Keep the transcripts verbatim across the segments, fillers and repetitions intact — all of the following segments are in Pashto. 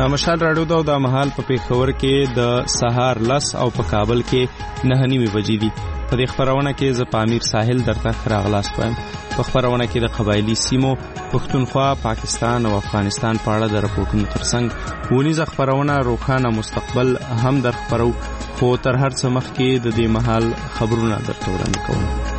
د مشال راډیو دا د مهال په پیښور کې د سهار لس او په کابل کې نه نیمې بجې دي. په دې خبرونه کې ز پامیر ساحل درته راغلاست وایم. په خبرونه کې د قبایلی سیمو پښتونخوا، پاکستان او افغانستان په اړه د راپورټونو ترڅنګ ونیزه خبرونه روښانه مستقبل هم در خبرو، خو تر هر څه مخکې د دې مهال خبرونه درته وړاندې کوم.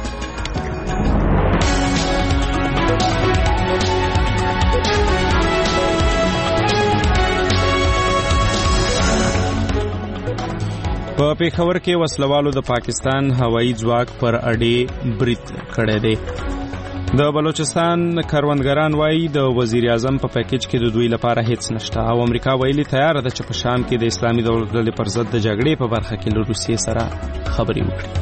په پیښور کې وسلوالو د پاکستان هوایي ځواک پر اډې برید کړی دی. د بلوچستان کروندګران وایي د وزیر اعظم په پیکیج کې د دوی لپاره هیڅ نشته او امریکا ویلي تیار ده چې په شام کې د اسلامي دولت ډلې پر ضد د جګړې په برخه کې له روسیې سره خبرې وکړي.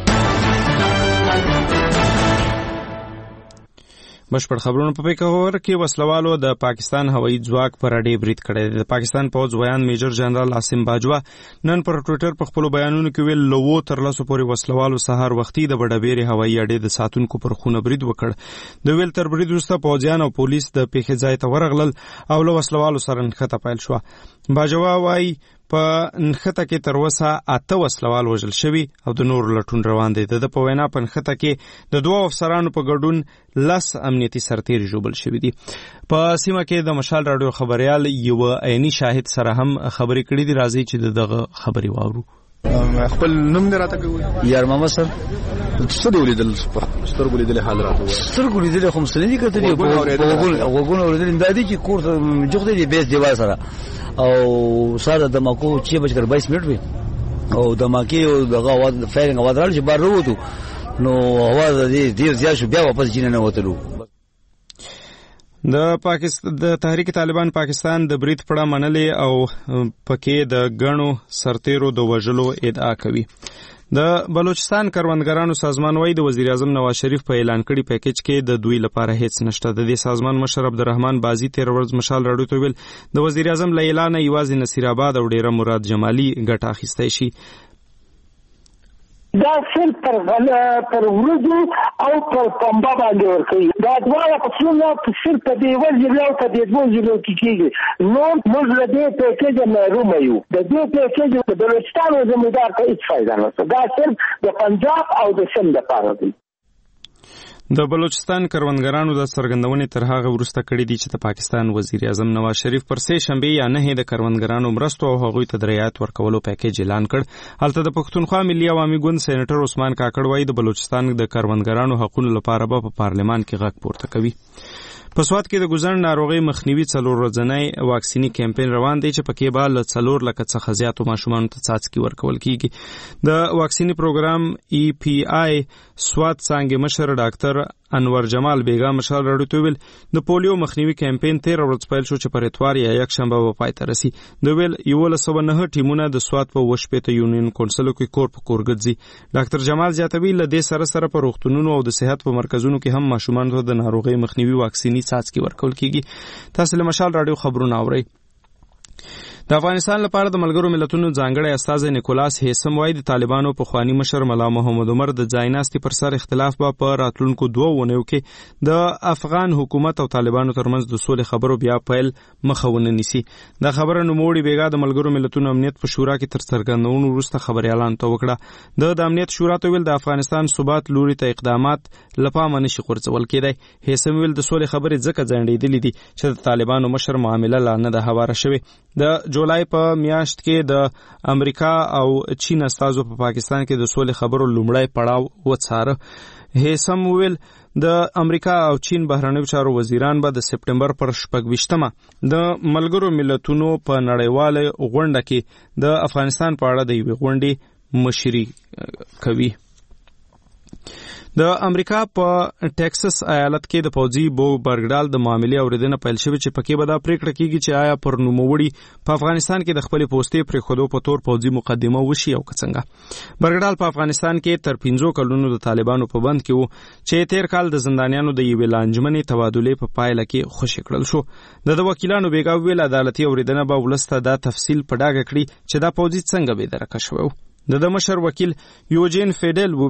بشپړ خبرونه په پیښور کې وسلوالو د پاکستان هوایي ځواک پر اډې برید کړی دی. د پاکستان پوځ ویان میجر جنرال عاصم باجوا نن پر ټوئیټر په خپل بیانونو کې ویل لوو تر لاسو پورې وسلوالو سهار وختي د بډبېرې هوایي اډې د ساتونکو پر خونه برید وکړ. د ویل تر برید وروسته پوځیان او پولیس د پیښې ځای ته ورغلل او له وسلوالو سره نښته پیل شوه. باجوا وایي په نښته کې تر اوسه اته وسلوال وژل شوي او د نورو لټون روان دی. د په وینا په نښته کې د دوه افسرانو په ګډون لس امنیتي سرتیري ژوبل شوي دي. په سیمه کې د مشال راډیو خبریال یو عیني شاهد سره هم خبرې کړې دي. راځي چې دغه خبرې واورو. خپل نوم دې راته کوي؟ یار محمد سر. څه ډول لیدل سترګو لیدل حال راته؟ سترګو لیدل خو مسلې دي کته دي وګون اوریدل دا دي چې کور جوخ دي بیس دیوال سره او ساده دماکو چې بچر بایس منټ وي او دماکي او دغه اواز فایرنګ اواز راځي بار وروته نو اواز دې ډیر زیات شو بیا واپس جینه نه وتلو. د پاکستان د تحریک طالبان پاکستان د برید پړه منلې او پکې د غنو سرتیرو د وژلو ادعا کوي. د بلوچستان کروندګرانو سازمان وایي د وزیر اعظم نواز شریف په اعلان کړي پیکیج کې د دوی لپاره هیڅ نشته. د دې سازمان مشر عبدالرحمن بازي تیر ورځ مشال راډیو ته ویل د وزیر اعظم له اعلان یوازې نصیر آباد او ډیره مراد جمالي ګټه اخیستی شي. دا سل پر غله پر ورځو او پر پمبا باندې ورکوي. دا دواړه پسونه په سر په دې وځي او په دې دوه ځلو کې کېږي. نو موږ له دې پیکیج محروم یو. د دې پیکیج د بلوچستان زمیندار ته هیڅ فایده نشته. دا صرف د پنجاب او د سند لپاره دی. د بلوچستان کروندګرانو د څرګندونې تر هغه وروسته کړي دي چې د پاکستان وزیر اعظم نواز شریف پر سه شنبه یا نه د کروندګرانو مرستو او هغوی ته د رعایت ورکولو پیکیج اعلان کړ. هلته د پښتونخوا ملي عوامي ګوند سېنیټر عثمان کاکړ وایي د بلوچستان د کروندګرانو حقوقو لپاره به په پارلمان کې غږ پورته کوي. په سوات کې د ګوزن ناروغي مخنیوي څلور ورځنی واکسینی کمپاین روان دی چې پکې به له څلور لکه څخه زیاتو ماشومانو ته څاڅکي ورکول کیږي. د واکسینی پروګرام ای پی آی سوات څنګه مشر ډاکټر انور جمال بیگا مشال راډیو ته ویل د پولیو مخنیوي کمپاین تیر ورځ پیل شو چې پر اتوار یا یک شنبه به پای ته رسي. د ویل یو سوه نه ټیمونه د سوات په وشپېته یونین کونسل کې کور په کور ګرځي. ډاکټر جمال زیاتوي له دې سره سره په روغتونونو او د صحت په مرکزونو کې هم ماشومانو ته د ناروغي مخنیوي واکسینی څاڅکي ورکول کیږي. تاسو له مشال راډیو خبرونه اورئ. د افغانستان لپاره د ملګرو ملتونو ځانګړی استازی نیکولاس هیسم وایي د طالبانو پخوانی مشر ملا محمد عمر د ځایناستي پر سر اختلاف به په راتلونکو دوه اونیو کې د افغان حکومت او طالبانو ترمنځ د سولې خبرو بیا پیل مخه ونه نیسي. دا خبره نوموړي بیګا د ملګرو ملتونو امنیت په شورا کې تر څرګندونو وروسته خبريالانو ته وکړه. د د امنیت شورا ته ویل د افغانستان ثبات لوري ته اقدامات لپاره نشي غورځول کېدای. هیسم ویل د سولې خبرې ځکه ځنډېدلې دي چې د طالبانو مشر معامله لا نه ده هواره شوې. د جولای په میاشت کې د امریکا او چین استازو په پاکستان کې د سولې خبرو لومړی پړاو وڅاره. هیسم ویل د امریکا او چین بهرنیو چارو وزیران به د سپټمبر پر شپږ ویشتمه د ملګرو ملتونو په نړیواله غونډه کې د افغانستان په اړه د یوې غونډې مشري کوي. د امریکا په ټیکساس ایالت کې د پوځي بو برګډال د معاملې اوریدنه پیل شوې چې پکې به دا پریکړه کیږي چې آیا پر نوموړي په افغانستان کې د خپل پوستې پرې خودو په تور پوځي مقدمه وشي او څنګه. برګډال په افغانستان کې تر پنځو کلونو د طالبانو په بند کې وو چې تیر کال د زندانیانو د یوې لانجمنې تبادلې په پایله کې خوشی کړل شو. د وکیلانو بیګا ویل عدالتي اوریدنه به ولسته دا تفصیل په ډاګه کړي چې دا پوځي څنګه به درکه شوی. د د مشر وکیل یوجین فیډل وویل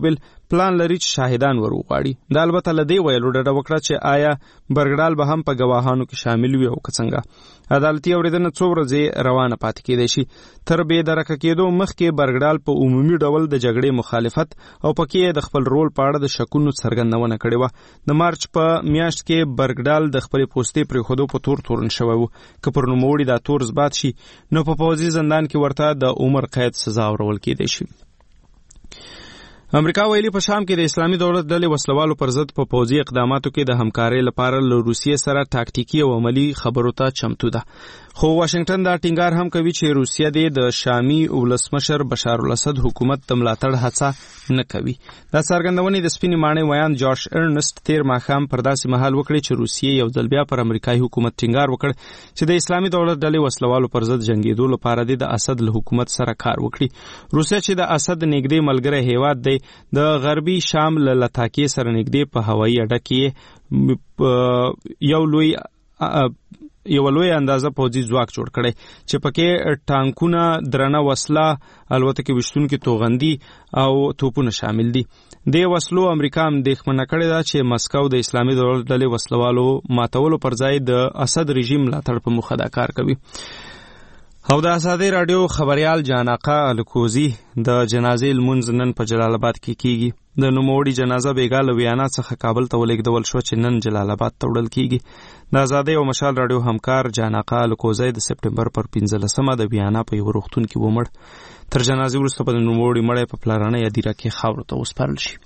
پلان لري چې شاهدان ور وغواړي. دا البته له دې ویلو ډډه وکړه چې آیا برګډال به هم په ګواهانو کې شامل وي او که څنګه. عدالتي اورېدنه څو ورځې روانه پاتې کېدای شي. تر بې درکه کېدو مخکې برګډال په عمومي ډول د جګړې مخالفت او پکې د خپل رول په اړه د شکونو څرګندونه کړې وه. د مارچ په میاشت کې برګډال د خپلې پوستې پرېښودو په تور تورن شوی و. که پر نوموړي دا تور اثبات شي نو په پوځي زندان کې ورته د عمر قید سزا ورکول کېدای شي. امریکا ویلي په شام کې د اسلامي دولت ډلې وسلوالو پر ضد په پوځي اقداماتو کې د همکارۍ لپاره له روسیې سره تاکتیکي او عملی خبرو ته چمتو ده. خو واشنگټن دا ټینګار هم کوي چې روسیه دې د شامي ولسمشر بشار الاسد حکومت د ملاتړ هڅه نه کوي. دا څرګندونې د سپینې ماڼۍ ویان جارج ارنسټ تیر ماښام پر داسې مهال وکړي چې روسیې یو ځل بیا پر امریکایي حکومت ټینګار وکړ چې د اسلامي دولت ډلې وسلوالو پر ضد جنګېدو لپاره د اسد له حکومت سره کار وکړي. روسیه چې د اسد نږدې ملګری هیواد دی د غربي شام له لتاکې سره نږدې په هوایي اډه کې یو لوی یو لوی اندازه پوځي ځواک جوړ کړی چې پکې ټانکونه، درنه وسله، الوتکې وشتونکي توغندي او توپونه شامل دي. د وسلو امریکا هم اندېښمنه کړې ده چې مسکو د اسلامي دولت ډلې وسلوالو ماتولو پر ځای د اسد رژیم ملاتړ په موخه دا کار کوي. او د آزادۍ راډیو خبریال جان آقا الکوزي د جنازې لمونځ نن په جلال آباد کې کیږي. د نوموړي جنازه بیګا له ویانا څخه کابل ته ولېږدول شوه چې نن جلال آباد ته وړل کیږي. د آزادۍ او مشال راډیو همکار جان آقا الکوزي د سپټمبر پر پنځلسمه د ویانا په یو روغتون کې ومړ. تر جنازې وروسته به د نوموړي مړی په پلارانه هدیره کې خاورو ته وسپارل شي.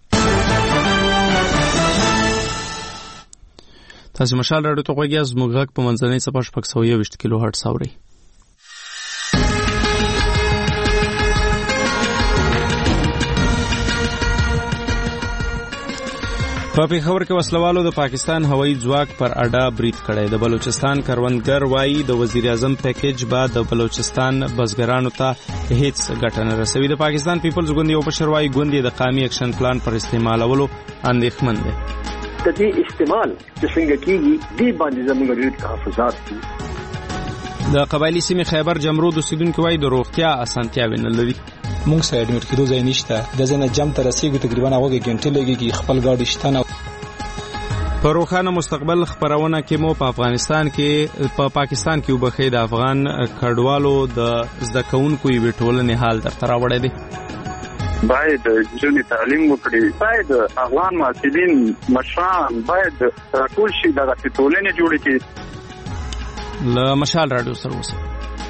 تاسو مشال راډیو ته غوږ یاست. زموږ غږ په منځنۍ څپه شپږ سوه یوویشت کیلو هرټز اورئ. په پېښور کې وسلوالو د پاکستان هوایي ځواک پر اډه برید کړی. د بلوچستان کروندګر وایي د وزیر اعظم پیکیج به د بلوچستان بزګرانو ته هیڅ ګټه نه رسوي. د پاکستان پیپلز ګوند یو مشر وایي ګوند د قومي اکشن پلان پر استعمالولو اندېښمن دی. د دې استعمال چې څنګه کیږي دې باندې زموږ ډېر تحفظات دي. د قبایلي سیمې خیبر جمرود اوسیدونکي وایي د روغتیا اسانتیاوې نه لري. مونږ سره اډمیټ کېدو ځای نشته. د ځای نه جم ته رسېږو تقریبا هغه ګنټې لګېږي. خپل ګاډي شته نه. په روښانه مستقبل خبرونه کې مو په افغانستان کې په پاکستان کې وبخې د افغان کډوالو د زده کوونکو یوې ټولنې حال درته راوړی دی. باید جنې تعلیم وکړي، باید افغان محصلین مشران باید ټول شي دغه ټولنې جوړې کړي. له مشال راډیو سره اوسئ.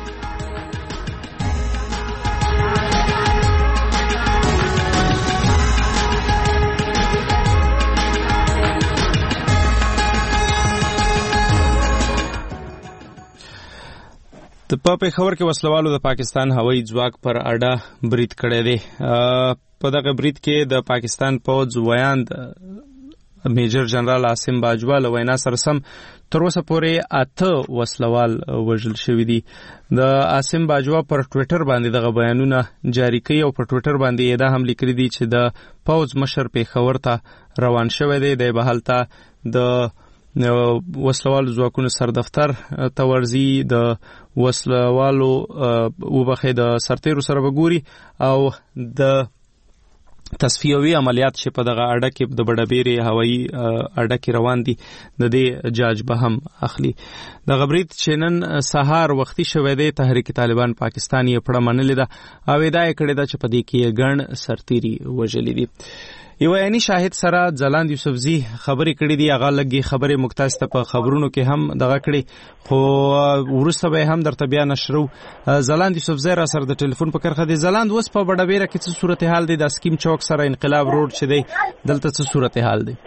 د په پېښور کې وسلوالو د پاکستان هوایي ځواک پر اډه برید کړی دی. په دغه برید کې د پاکستان پوځ ویاند میجر جنرال عاصم باجوا له وینا سره سم تر اوسه پورې اته وسلوال وژل شوي دي. د عاصم باجوا پر ټویټر باندې دغه بیانونه جاری کوي او پر ټویټر باندې دا هم لیکلي دي چې د پوځ مشر پېښور ته روان شوی دی. دی به هلته د وسلوالو ځواکونو سردفتر ته ورځي، د وسلوالو وبخې د سرتیرو سره به ګوري او د تصفیوي عملیات چې په دغه اډه کې د بډبیرې هوایي اډه کې روان دي د دې جاج به هم اخلي. دغه برید چې نن سهار وختي شوی دی تحریک طالبان پاکستان یې پړه منلې ده او ادعا یې کړې ده چې په دې کې یې ګڼ سرتیري وژلي دي. یو عیني شاهد سره ځلاند یوسفزي خبرې کړې دي. هغه لږې خبرې مکتاز ته په خبرونو کې هم دغه کړې، خو وروسته به هم درته بیا نشرو. ځلاند یوسفزي را سره د ټلیفون په کرښه دی. ځلاند اوس په بډبیره کې څه صورتحال دی؟ د سکیم چوک سره انقلاب روډ چې دی دلته څه صورتحال دی؟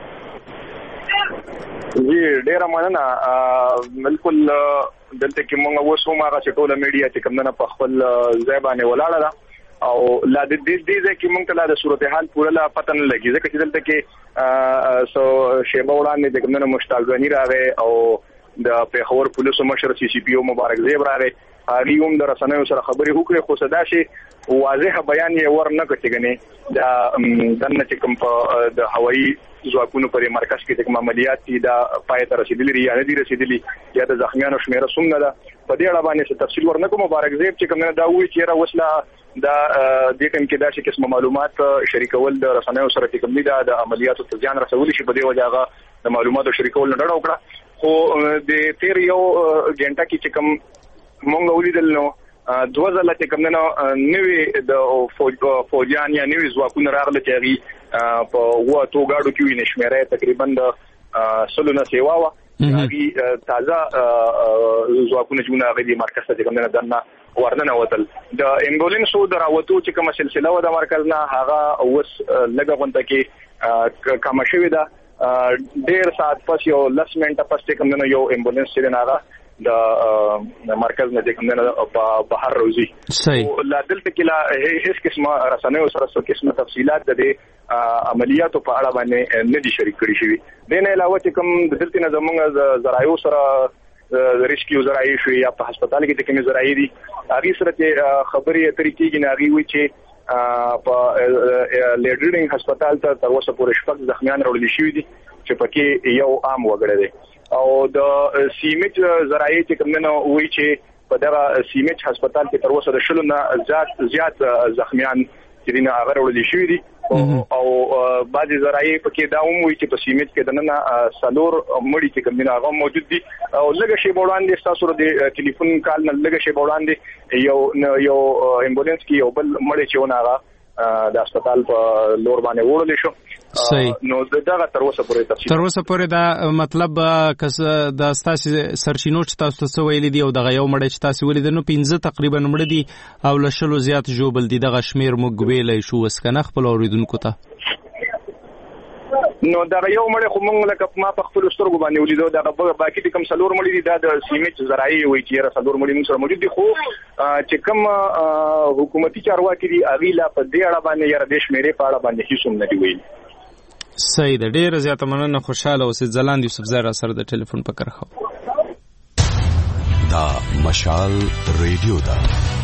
جی ډیره مننه. بالکل دلته کې موږ اوس هم هغه چې ټوله میډیا چې کوم نه په خپل ځای باندې ولاړه ده او لا د دې دې کې موږ ته لا د صورتحال پوره لا پته نه لګي ځکه چې دلته کې سو شیبه وړاندې د کوم نه مشتاق غنی راغی او د پیښور پولیسو مشر سی سی پی او مبارک زیب راغی هغه هم د رسنیو سره خبرې وکړي خو صدا شي واضح بیان یې ور نه کړی غني دا دنه چې کوم په د هوایي ځواکونو پر مرکز کې د عملیات دي دا پای ته رسیدلي یا نه دي رسیدلي یا د زخمیانو شمیره څومره ده په دې اړه باندې څه تفصیل ورنکوم. مبارک زیب چې کوم دا وایي چې را وسله دا د کوم کې دا چې قسم معلومات شریکول د رسنیو سره چې کوم دا د عملیاتو ته ځان رسول شي په دې وجه هغه د معلوماتو شریکول نه ډډه وکړه. خو د تیر یو غنټه کې چې کوم مونږ ولیدل نو دوه ځله چې کوم نه نوې د فوجان یا نوې ځواکونه راغله چې هغه په وو تو غاډو کې نشمیره تقریبا د سلونه سیوا وا هغه تازه ځواکونه چې هغه د مرکز ته کوم نه دنه ورننه وتل د امبولانسو دراوتو چې کوم سلسله و د مرکز نه هغه اوس لګه غونډه کې کوم شوی دا ډیر ساعت پس یو لس منټه پس چې کوم نه یو امبولانس چې نه هغه د مرکز نه کوم نه په بهر روزي صحیح لا دلته کې لا هیڅ قسمه رسنیو سره څه قسمه تفصيلات د عملیاتو په اړه باندې نه دي شریک کړي شوی. د نه علاوه چې کوم د دلته نه زموږ زرايو سره ریسکیو زرايي شوی یا په هسپتال کې د کوم زرايي دي هغه سره چې خبرې اترې کېږي نه هغه وی چې په لیډرینګ هسپتال ته تر اوسه پورې شپږ زخمیان راوړل شوی دي چې پکې یو عام وګړی دی او د سیمټ زرايي چې کوم نه وی چې په دغه سیمټ هسپتال کې تر اوسه د شلو نه زیات زیات زخمیان چې دینه هغه راوړل شوی دي او بعضی زرايي پکې دا هم وی چې په سیمټ کې د نن سالور مړی چې کوم نه هغه موجود دي او لږه شی وړاندې تاسو د ټلیفون کال نه لږه شی وړاندې یو یو امبولانس کې یو بل مړی چې ونه هغه د هسپتال په لور باندې وړل شو. نو دغه تر اوسه پورې تفصیل تر اوسه پورې دا مطلب کس د ستاسو سرچینو چې تاسو څه ویل دي او دغه یو مړی چې تاسو ویل دي نو پنځه تقریبا مړ دي او لشلو زیات جوبل دي دغه شمیر موږ ویلای شو وسکنه خپل اوریدونکو ته. نو دا یو مړی خو مونږ لکه ما په خپل سترګو باندې ولیدو دا باقي د کوم سلور مړی دي دا د سیمټ زراعي وي چې را سلور مړی موږ سره موجود دي خو چې کوم حکومتي چارواکي دي اغي لا په دې اړه باندې یاره د شمیرې په اړه باندې هیڅ هم نه دی ویل. صحیح ده ډیره زیاته مننه خوشاله اوسې ځلاند یوسف زهرا سره د ټلیفون په کرخه دا مشال ریډیو دا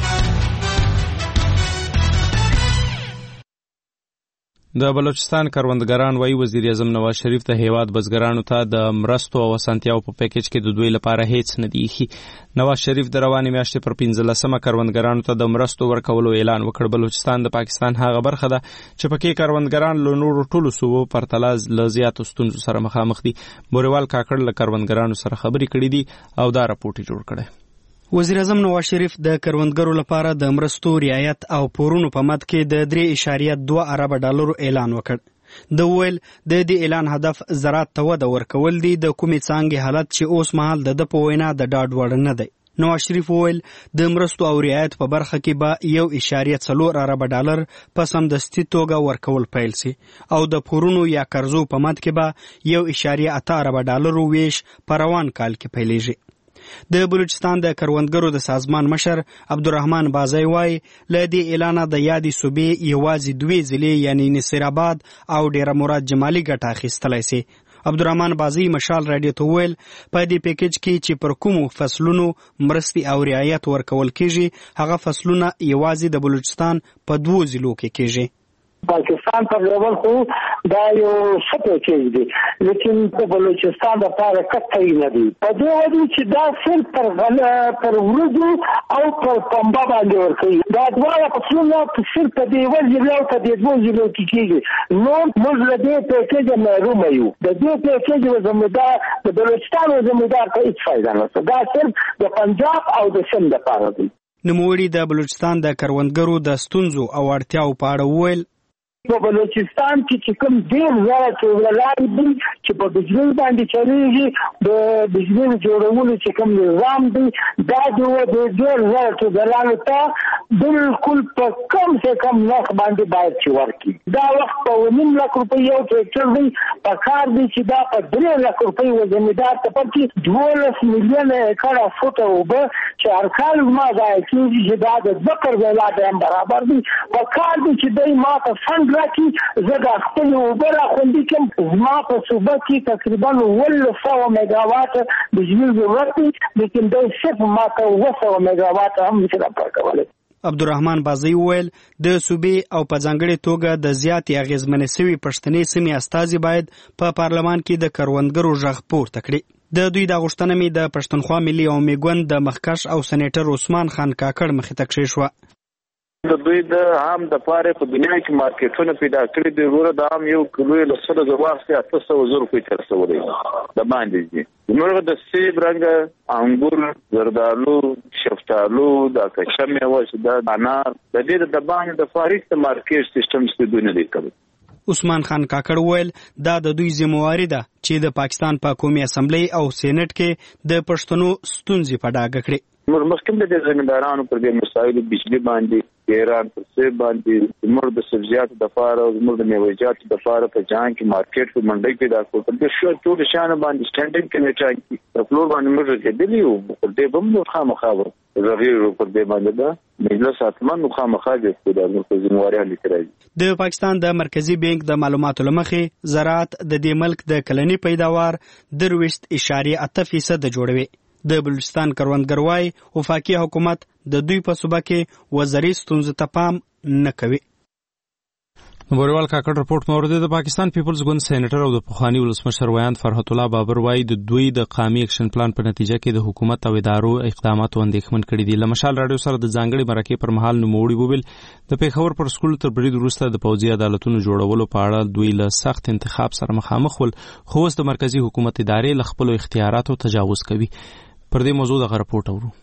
د بلوچستان کروندګران وايي وزیر اعظم نواز شریف ته هیواد بزګرانو ته د مرستو او اسانتیاو په پیکیج کې د دوی لپاره هیڅ نه دی. نواز شریف د روانې میاشتې پر پنځلسمه کروندګرانو ته د مرستو ورکولو اعلان وکړ. بلوچستان د پاکستان هغه برخه ده چې پکې کروندګران له نورو ټولو صوبو پرتله له زیاتو ستونزو سره مخامخ دي. بوریوال کاکړ له کروندګرانو سره خبرې کړې دي او دا راپورټ جوړ کړی. وزیر اعظم نواز شریف د کروندګرو لپاره د مرستو رعایت او پورونو په مد کې د درې اعشاریه دوه ارب ډالرو اعلان وکړ. د ویل د دې اعلان هدف زراعت ته وده ورکول دي د کومې څانګې حالت چې اوس مهال د د په وینا د ډاډ وړ نه دی. نواز شریف ویل د مرستو او رعایت په برخه کې به یو اعشاریه څلور ارب ډالر په سمدستي توګه ورکول پیل سي او د پورونو یا قرضو په مد کې به یو اعشاریه اته ارب ډالرو ویش په روان کال کې پیلېږي. د بلوچستان د کروندګرو د سازمان مشر عبدالرحمن بازای وای له دې اعلان د یادې صوبې یوازې دوی ضلع یعنی نصیر آباد او ډیره مراد جمالي ګټه اخیستلی سي. عبدالرحمن بازی مشال رادیو ته ویل په دې پیکیج کې چې پر کومو فصلونو مرستي او رعایت ورکول کیږي هغه فصلونه یوازې د بلوچستان په دوو ضلعو کې کیږي. پاکستان پر لیول خو دا یو څه پیکیج دی لیکن په بلوچستان لپاره کټی نه دی په دې وجه چې دا صرف پر پر ورځو او پر پنبه باندې ورکوي دا دواړه فصلونه صرف په دې وجه او په دې دوه ضلعو کې کیږي. نو موږ له دې پیکیج محروم یو د دې پیکیج زموږ د بلوچستان زموږ ته هیڅ فائدہ نشته دا صرف د پنجاب او د سند لپاره دی. نوموړي د بلوچستان د کروندګرو د ستونزو او اړتیاو په اړه وویل په بلوچستان کې چې کوم ډیر زیات ټولګران دي چې په بجلی باندې چلیږي د بجلی جوړولو چې کوم نظام دی دا د ډیر زیات ټولګرانو ته بالکل په کم څه کم نرخ باندې باید چې ورکړي. دا وخت په نیم لک روپۍ یو ټریکټر دی په کار دی چې دا په درې لک روپۍ و زمیندار ته پکې دولس میلیونه ایکړه فوټه اوبه چې هر کال ما ځای کېږي چې دا د ذکر ویلا هم برابر دی په کار دی چې دوی ما ته فنډ جمله کې زه د خپل اوبه را خوندي کوم. زما په صوبه کې تقریبا اوولس سوه میګاواټ بجلی ضرورت دی، لیکن دی صرف ما ته اوه سوه میګاواټ هم نشي راکولی. عبدالرحمن بازی وویل د صوبې او په ځانګړې توګه د زیاتې اغېزمنې سوي پښتنې سیمې استازي باید په پارلمان کې د کروندګرو غږ پورته کړي. د دوی د غوښتنه مې د پښتونخوا ملي عمومي ګوند د مخکښ او سېنیټر عثمان خان کاکړ مخې ته کښېښوه. د دوی د عام د پاره په دنیا کې مارکیټونه پیدا کړي دي. وروره د عام یو کیلو له سره د واخته اته سوه زره روپۍ تر رسولي د باندې دي. نور د سیب رنګ انګور، زردالو، شفتالو، د کشم میوه، د انار، د دې د باندې د فارغ د مارکیټ سیستم څخه دوی نه دی کوي. عثمان خان کاکړ وویل دا د دوی ذمہواری ده چې د پاکستان په قومي اسمبلی او سېنات کې د پښتنو ستونزې په ډاګه کړي. موږ مخکې د زمیندارانو پر دې مسایلو بجلی باندې، ایران پر سیب باندې، موږ د سبزیاتو د فار او موږ د میوه‌جاتو د فار په ځان کې مارکیټ په منډي پیدا کړو. په دې شو ټول شان باندې سټانډینګ کمیټه کې په فلور باندې موږ کېدلی او په دې بم خامخا غیر پر دې باندې دا مجلس اتمن خامخا دې د موږ ذمہواری لیکرای. د پاکستان د مرکزی بانک د معلوماتو لمخې زراعت د دې ملک د کلنی پیداوار درویشت اشاریه اته فیصد جوړوي. د بلوچستان کروندګر وايي وفاقي حکومت د دوی په صوبه کې وزاري ستونزو ته پام نه کوي. بوریوال کاکړ رپورټ مورد د پاکستان پیپلز ګوند سېنیټر او د پخوانی ولسمشر ویاند فرحت الله بابر وايي د دوی د قامي اکشن پلان په نتیجه کې د حکومت او ادارو اقداماتو اندېښمن کړي دي. لمشال رادیو سره د ځانګړي مرکې پر مهال نوموړي وویل د پیښور پر سکول تر برید وروسته د پوځي عدالتونو جوړولو په اړه دوی له سخت انتخاب سره مخامخ ول، خو اوس د مرکزی حکومت ادارې له خپلو اختیاراتو تجاوز کوي. پر دې موضوع د رپورټ اورو.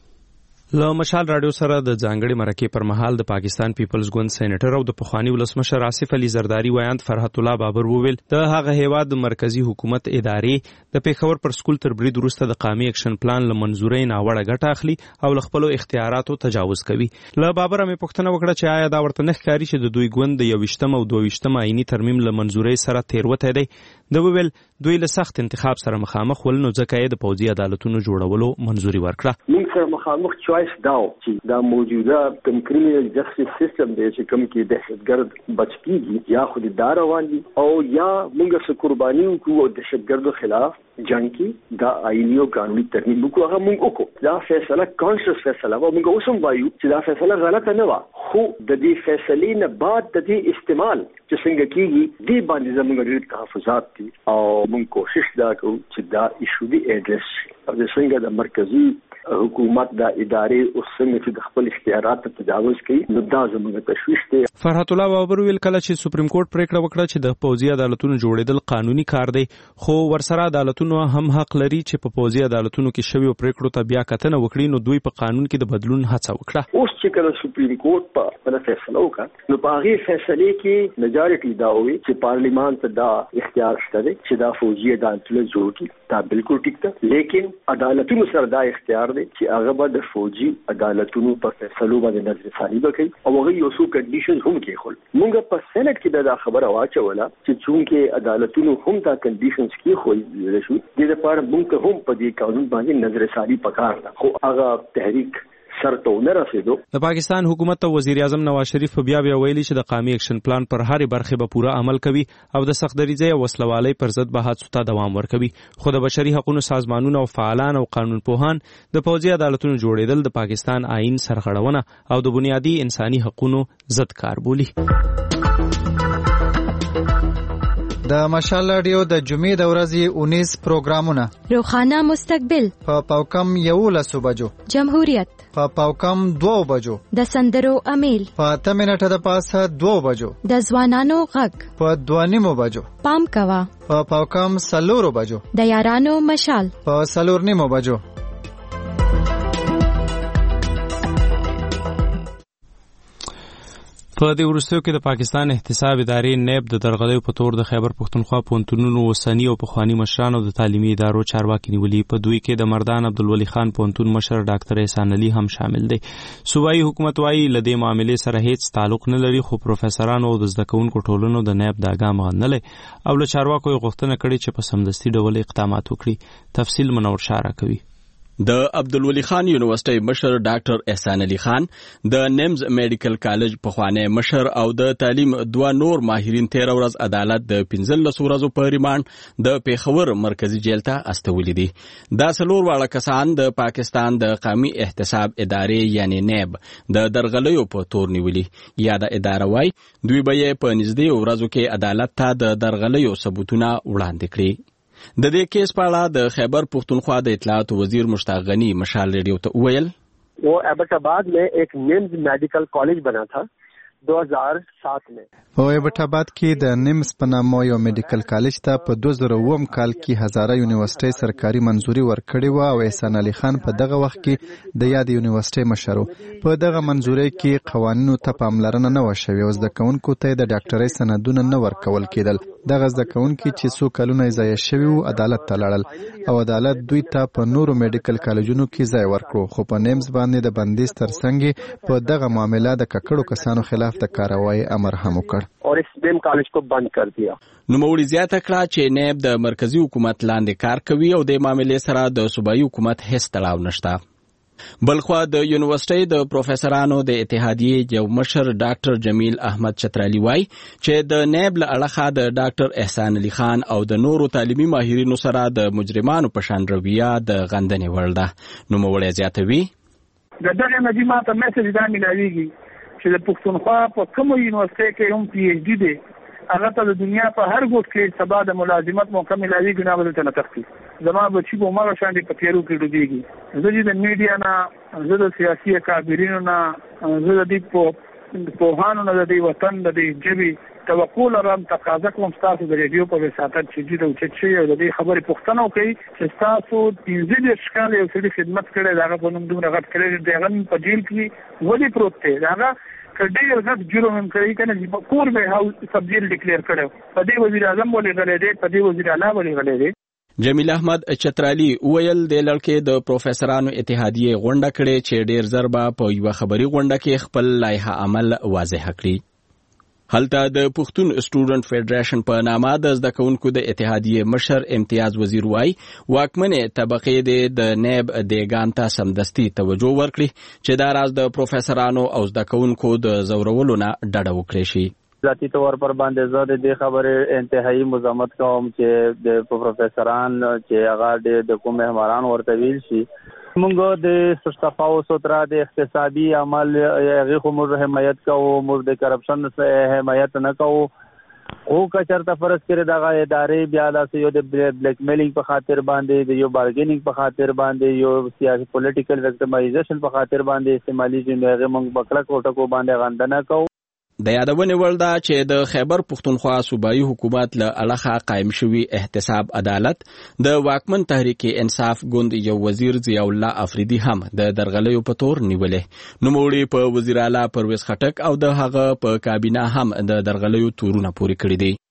له مشال رادیو سره د ځانګړي مرکې پر مهال د پاکستان پیپلز ګوند سېنیټر او د پخوانی ولسمشر آصف علي زرداری ویاند فرحت الله بابر وویل د هغه هیواد د مرکزی حکومت ادارې د پیښور پر سکول تر برید وروسته د قامي اکشن پلان له منظورۍ ناوړه ګټه اخلي او له خپلو اختیاراتو تجاوز کوي. له بابر مې پوښتنه وکړه چې آیا دا ورته نه ښکاري چې د دوی ګوند د یوویشتم او دوه-ویشتم آئیني ترمیم له منظورۍ سره تېروتی دی. د وویل دوی له سخت انتخاب سره مخامخ ول، نو ځکه یې د پوځي عدالتونو جوړولو منظوري ورکړه. موږ سره مخامخ چوایس داو چې دا موجوده کوم کریمینل جسټس سیستم دی چې کوم کې دهشتګرد بچ کیږي یا خو د روان دي او یا موږ څه قرباني وکړو د دهشتګردو خلاف جنگ کې دا آئینی او قانوني ترمیم وکړو. هغه موږ وکړو. دا فیصله کانشس فیصله و. موږ اوس هم وایو چې دا فیصله غلطه نه و، خو د دې فیصلې نه بعد د دې استعمال چې څنګه کیږي دې باندې زموږ ډېر تحفظات دي او موږ کوشش دا کوو چې دا ایشو دی ایډرس او د څنګه د مرکزی حکومت د ادارې او څنګه چې د خپل اختیارات ته تجاوز کوي نو دا زموږ تشویش دی. فرحت الله بابر ویل کله چې سپریم کورټ پریکړه وکړه چې د پوځي عدالتونو جوړېدل قانوني کار دی، خو ورسره عدالتونو هم حق لري چې په پوځي عدالتونو کې شوی پریکړو ته بیا کتنه وکړي، نو دوی په قانون کې د بدلون هڅه وکړه. اوس چې کله سپریم کورټ په خپل فیصله وکړه نو په هغه فیصله کې میجارټي دا وی چې پارلیمان ته دا اختیار شته چې دا فوجي عدالتونه جوړ کړي. دا بالکل ټیک ده، لیکن عدالتونو سره دا اختیار دی چې هغه به د فوجي عدالتونو په فیصلو باندې نظر ثاني وکړي او هغه یو څو کنډیشنز هم کېښول. موږ په سېنات کې دا خبره واچوله چې چونکې عدالتونو هم دا کنډیشنز کېښول شو، د دې لپاره موږ هم په دې قانون باندې نظر ثاني پکار ده، خو هغه تحریک سرته نه رسیدو. د پاکستان حکومت او وزیر اعظم نواز شریف په بیا بیا ویلي چې د قامي اکشن پلان پر هرې برخه به پوره عمل کوي او د سختدریځۍ او وسلوالۍ پر ضد به هڅو ته دوام ورکوي. خو د بشري حقوقو سازمانونو او فعالان او قانون پوهان د پوځي عدالتونو جوړېدل د پاکستان آئین سرغړونه او د بنیادي انساني حقوقو ضد کار بولي. د مشال رادیو د جمعې د ورځې اونیس پروګرامونه: روخانه مستقبل په پاوکم یولس بجو، جمهوریت په پاوکم دوه بجو، د سندرو امیل په اته منټه د پاسه دوه بجو، د ځوانانو غږ په دوه نیمو بجو، پام کوا په پاوکم سلورو بجو، د یارانو مشال په سلور نیمو بجو. په دې وروستیو کې د پاکستان احتساب ادارې نیب د درغلیو په تور د خیبر پښتونخوا پوهنتونونو اوسني او پخواني مشرانو د تعلیمي ادارو چارواکي نیولي. په دوی کې د مردان عبدالولي خان پوهنتون مشر ډاکټر احسان علي هم شامل دی. صوبایي حکومت وايي له دې معاملې سره هیڅ تعلق نه لري، خو پروفیسورانو او د زده کوونکو ټولنو د نیب دا ګام غندلی او له چارواکو یې غوښتنه کړې چې په سمدستي ډول اقدامات وکړي. تفصیل منور شاه راکوي. د عبدالولي خان یونیورسيټي مشر ډاکټر احسان علي خان، د نیمز میډیکل کالج پخوانی مشر او د تعلیم دوه نور ماهرین تیر ورځ عدالت د پنځلس ورځو په ریماند د پیښور مرکزی جیل ته استولي دي. دا څلور واړه کسان د پاکستان د قومي احتساب ادارې یعنی نیب د درغلیو په تور نیولي. یا د اداره وای دوی به یې په نږدې ورځو کې عدالت ته د درغلیو ثبوتونه وړاندې کړي. د دې کیس په اړه د خیبر پختونخوا د اطلاعات وزیر مشتاق غنی مشال ریډیو ته وویل، वो एबटाबाद में एक निम्स मेडिकल कॉलेज बना था दो हज़ार सात में. په ایبټاباد کې د نیمز په نامه یو میډیکل کالج ته په دوه زره اووم کال کې هزاره یونیورسيټي سرکاري منځوري ورکړې و او احسان علي خان په دغه وخت کې د یاد یونیورسيټي مشر و. په دغه منځوري کې قوانینو ته پاملرنه نه و شوې او زده کوونکو ته د ډاکټرۍ سندونه نه ورکول کېدل. دغه زده کوونکي چې څو کلونه یې ضایع شوي وو عدالت ته لاړل او عدالت دوی ته په نورو میډیکل کالجونو کې ځای ورکړو، خو په نیمز باندې د بندیز ترڅنګ په دغه معامله د ککړو کسانو خلاف د کاروایی امر هم وکړ اور اس نیم کالج کو بند کر دیا. نوموړي زیاته کړه چې نیب د مرکزی حکومت لاندې کار کوي او د معاملې سره د صوبایي حکومت هیڅ تړاو نشته. بلخوا د یونیورسيټي د پروفیسورانو د اتحادیې یو مشر ډاکټر جمیل احمد چترالی وای چې د نیب له اړخه د ډاکټر احسان علي خان او د نورو تعلیمي ماهرینو سره د مجرمانو په شان رویه د غندنې وړ ده. نوموړي زیاتوي، د دغه مجمع ته میسج دا ملاویږي چې د پښتونخوا په کومو یونیورسيټي کې هم پی ایچ ډي دی، هغه ته د دنیا په هر ګوټ کې سبا د ملازمت موقع ملاویږي، نه به ته نه تختی. زما بچی به عمر شان دي په تیرو کې ډوبېږي. زه چې د میډیا نه، زه د سیاسي اکابرینو نه، زه د دې په پوهانو نه، د دې وطن د دې ژبې توقع لرم، تقاضا کوم ستاسو د ریډیو په وساتت چې دې اوچت شي او د دې خبرې پوښتنه وکړي چې ستاسو پنځه دېرش کاله یو سړي خدمت کړی، د هغه په نوم دومره غټ کړی دی، هغه په جیل کې ولې پروت دی، د هغه کډیر غټ جرم هم کوي کنه چې کور به هاوس سب جیل ډیکلیئر کړو. په دې وزیر اعظم ولې غلې دی، په دې وزیر اعلی ولې غلې دی. جمیل احمد چترالی ویل د لړکې د پروفیسورانو اتحادیې غونډه کړې چې ډیر زر به په یو خبري غونډه کې خپل لایحه عمل واضح کړي. هلته د پښتون سټوډنټ فیډریشن په نامه د زده کوونکو د اتحادیې مشر امتیاز وزیر وای واکمنې طبقې د نیب دیګان ته سمدستي توجه ورکړي چې دا راز د پروفیسورانو او زده کوونکو د زورولو نه ډډه وکړي شي. ذاتی طور پر باندې زه د دې خبرې انتهایی مزاحمت کوم چې د پروفیسوران چې هغه د کوم مهمانان ورته ویل شي موږ د صفاو سترا د اقتصادي عمل هغه خو موږ حمایت کوو، موږ د کرپشن څخه حمایت نه کوو. او کچرته فرض کړي دغه ادارې بیا د یو د بلیک میلینګ په خاطر باندې، د یو بارګینینګ په خاطر باندې، یو سیاسي پولیټیکل وکټمایزیشن په خاطر باندې استعمالي جن هغه موږ بکړه کوټه کو باندې غندنه کوو. د یادونې وړ ده چې د خیبر پختونخوا صوبایي حکومت له اړخه قائم شوی احتساب عدالت د واکمن تحریک انصاف ګوند یو وزیر ضیاء الله افریدي هم د درغلیو په تور نیولې. نوموړي په وزیر اعلی پرویز خټک او د هغه په کابینه هم د درغلیو تورونه پوري کړی دي.